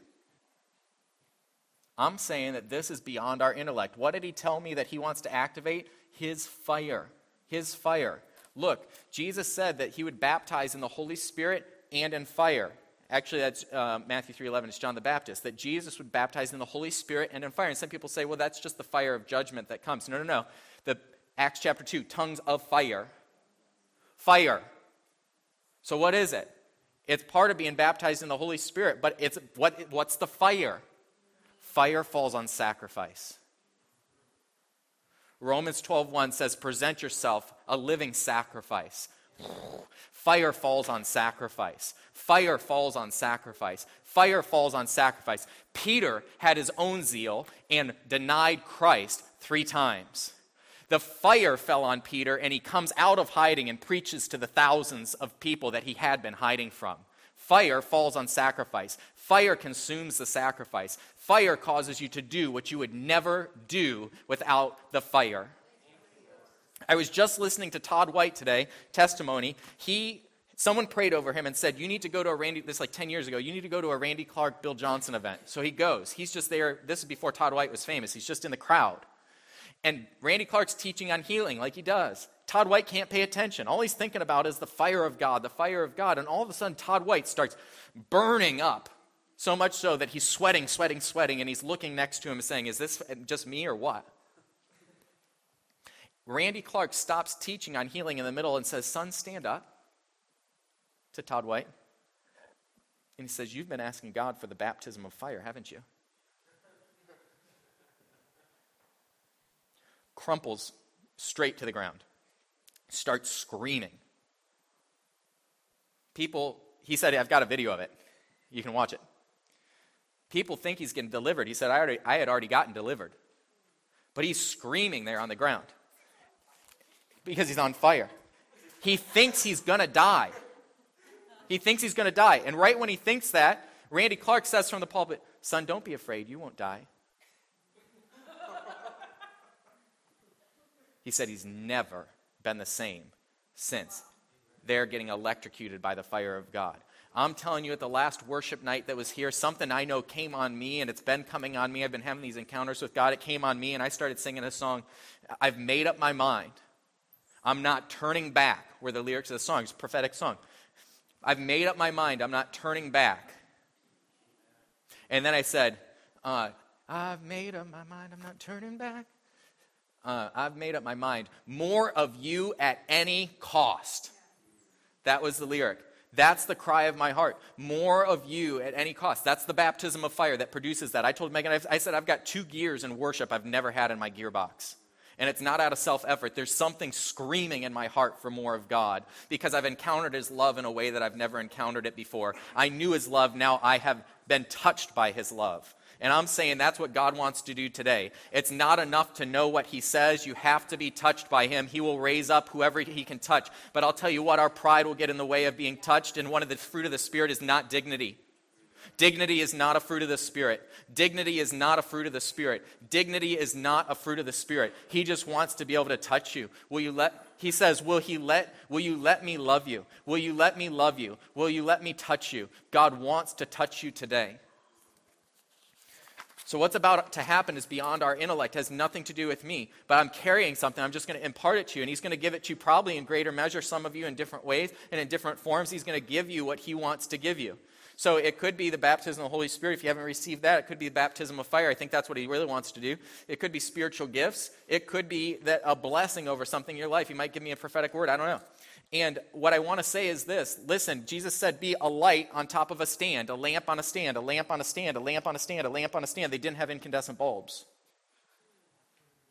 [SPEAKER 1] I'm saying that this is beyond our intellect. What did he tell me that he wants to activate? His fire. His fire. Look, Jesus said that he would baptize in the Holy Spirit and in fire. Actually, that's Matthew 3:11. It's John the Baptist. That Jesus would baptize in the Holy Spirit and in fire. And some people say, well, that's just the fire of judgment that comes. No. The Acts chapter 2, tongues of fire. Fire. So what is it? It's part of being baptized in the Holy Spirit. But it's what's the fire? Fire falls on sacrifice. Romans 12:1 says, present yourself a living sacrifice. Fire falls on sacrifice. Fire falls on sacrifice. Fire falls on sacrifice. Peter had his own zeal and denied Christ 3 times. The fire fell on Peter, and he comes out of hiding and preaches to the thousands of people that he had been hiding from. Fire falls on sacrifice. Fire consumes the sacrifice. Fire causes you to do what you would never do without the fire. I was just listening to Todd White today, testimony. Someone prayed over him and said, you need to go to this like 10 years ago, you need to go to a Randy Clark, Bill Johnson event. So he goes. He's just there. This is before Todd White was famous. He's just in the crowd. And Randy Clark's teaching on healing like he does. Todd White can't pay attention. All he's thinking about is the fire of God, the fire of God. And all of a sudden, Todd White starts burning up, so much so that he's sweating, and he's looking next to him and saying, is this just me or what? Randy Clark stops teaching on healing in the middle and says, son, stand up, to Todd White. And he says, you've been asking God for the baptism of fire, haven't you? Crumples straight to the ground. Starts screaming. People, he said, I've got a video of it. You can watch it. People think he's getting delivered. He said, I had already gotten delivered. But he's screaming there on the ground because he's on fire. He thinks he's going to die. He thinks he's going to die. And right when he thinks that, Randy Clark says from the pulpit, son, don't be afraid. You won't die. He said he's never been the same since. They're getting electrocuted by the fire of God. I'm telling you, at the last worship night that was here, something I know came on me, and it's been coming on me. I've been having these encounters with God. It came on me, and I started singing a song. I've made up my mind. I'm not turning back, were the lyrics of the song. It's a prophetic song. I've made up my mind. I'm not turning back. And then I said, I've made up my mind. I'm not turning back. I've made up my mind. More of you at any cost. That was the lyric. That's the cry of my heart. More of you at any cost. That's the baptism of fire that produces that. I told Megan, I said, I've got 2 gears in worship I've never had in my gearbox. And it's not out of self-effort. There's something screaming in my heart for more of God because I've encountered his love in a way that I've never encountered it before. I knew his love. Now I have been touched by his love. And I'm saying that's what God wants to do today. It's not enough to know what he says. You have to be touched by him. He will raise up whoever he can touch. But I'll tell you what, our pride will get in the way of being touched. And one of the fruit of the Spirit is not dignity. Dignity is not a fruit of the Spirit. Dignity is not a fruit of the Spirit. Dignity is not a fruit of the Spirit. He just wants to be able to touch you. He says, will you let me love you? Will you let me love you? Will you let me touch you? God wants to touch you today. So what's about to happen is beyond our intellect, has nothing to do with me. But I'm carrying something. I'm just going to impart it to you. And he's going to give it to you probably in greater measure, some of you in different ways and in different forms. He's going to give you what he wants to give you. So it could be the baptism of the Holy Spirit. If you haven't received that, it could be the baptism of fire. I think that's what he really wants to do. It could be spiritual gifts. It could be that a blessing over something in your life. He might give me a prophetic word. I don't know. And what I want to say is this. Listen, Jesus said, be a light on top of a stand, a lamp on a stand, a lamp on a stand, a lamp on a stand, a lamp on a stand. They didn't have incandescent bulbs.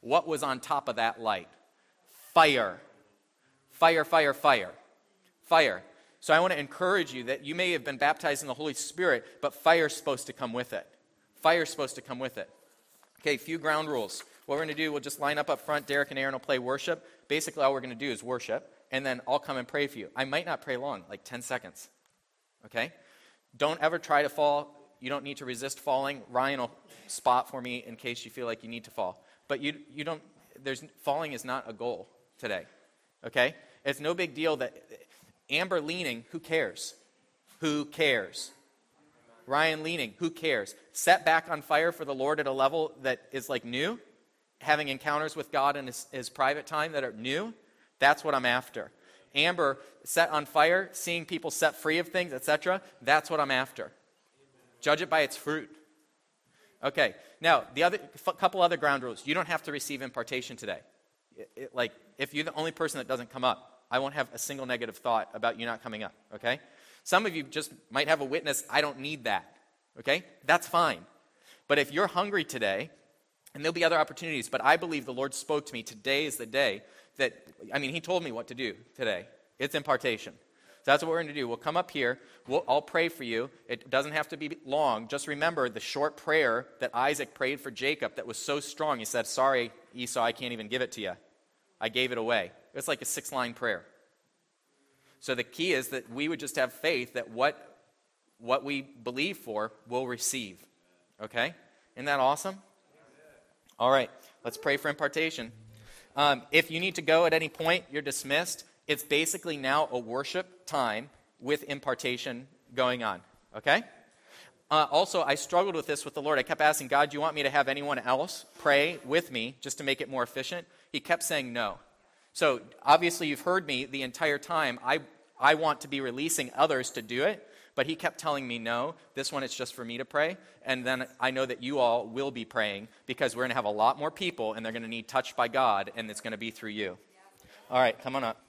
[SPEAKER 1] what was on top of that light? Fire. Fire, fire, fire. Fire. So I want to encourage you that you may have been baptized in the Holy Spirit, but fire's supposed to come with it. Fire's supposed to come with it. Okay, a few ground rules. What we're going to do, we'll just line up front. Derek and Aaron will play worship. Basically, all we're going to do is worship, and then I'll come and pray for you. I might not pray long, like 10 seconds. Okay? Don't ever try to fall. You don't need to resist falling. Ryan will spot for me in case you feel like you need to fall. But you don't, falling is not a goal today. Okay? It's no big deal that Amber leaning, who cares? Who cares? Ryan leaning, who cares? Set back on fire for the Lord at a level that is like new, having encounters with God in his private time that are new, that's what I'm after. Amber set on fire, seeing people set free of things, etc., that's what I'm after. Judge it by its fruit. Okay, now, couple other ground rules. You don't have to receive impartation today. Like, if you're the only person that doesn't come up, I won't have a single negative thought about you not coming up, okay? Some of you just might have a witness, I don't need that, okay? That's fine. But if you're hungry today, and there'll be other opportunities, but I believe the Lord spoke to me, today is the day that, he told me what to do today. It's impartation. So that's what we're going to do. We'll come up here, I'll pray for you. It doesn't have to be long. Just remember the short prayer that Isaac prayed for Jacob that was so strong. He said, sorry, Esau, I can't even give it to you. I gave it away. It's like a 6-line prayer. So the key is that we would just have faith that what we believe for, we'll receive. Okay? Isn't that awesome? All right. Let's pray for impartation. If you need to go at any point, you're dismissed. It's basically now a worship time with impartation going on. Okay? Also, I struggled with this with the Lord. I kept asking God, do you want me to have anyone else pray with me just to make it more efficient? He kept saying no. So obviously you've heard me the entire time. I want to be releasing others to do it, but he kept telling me no. This one it's just for me to pray, and then I know that you all will be praying because we're going to have a lot more people, and they're going to need touched by God, and it's going to be through you. All right, come on up.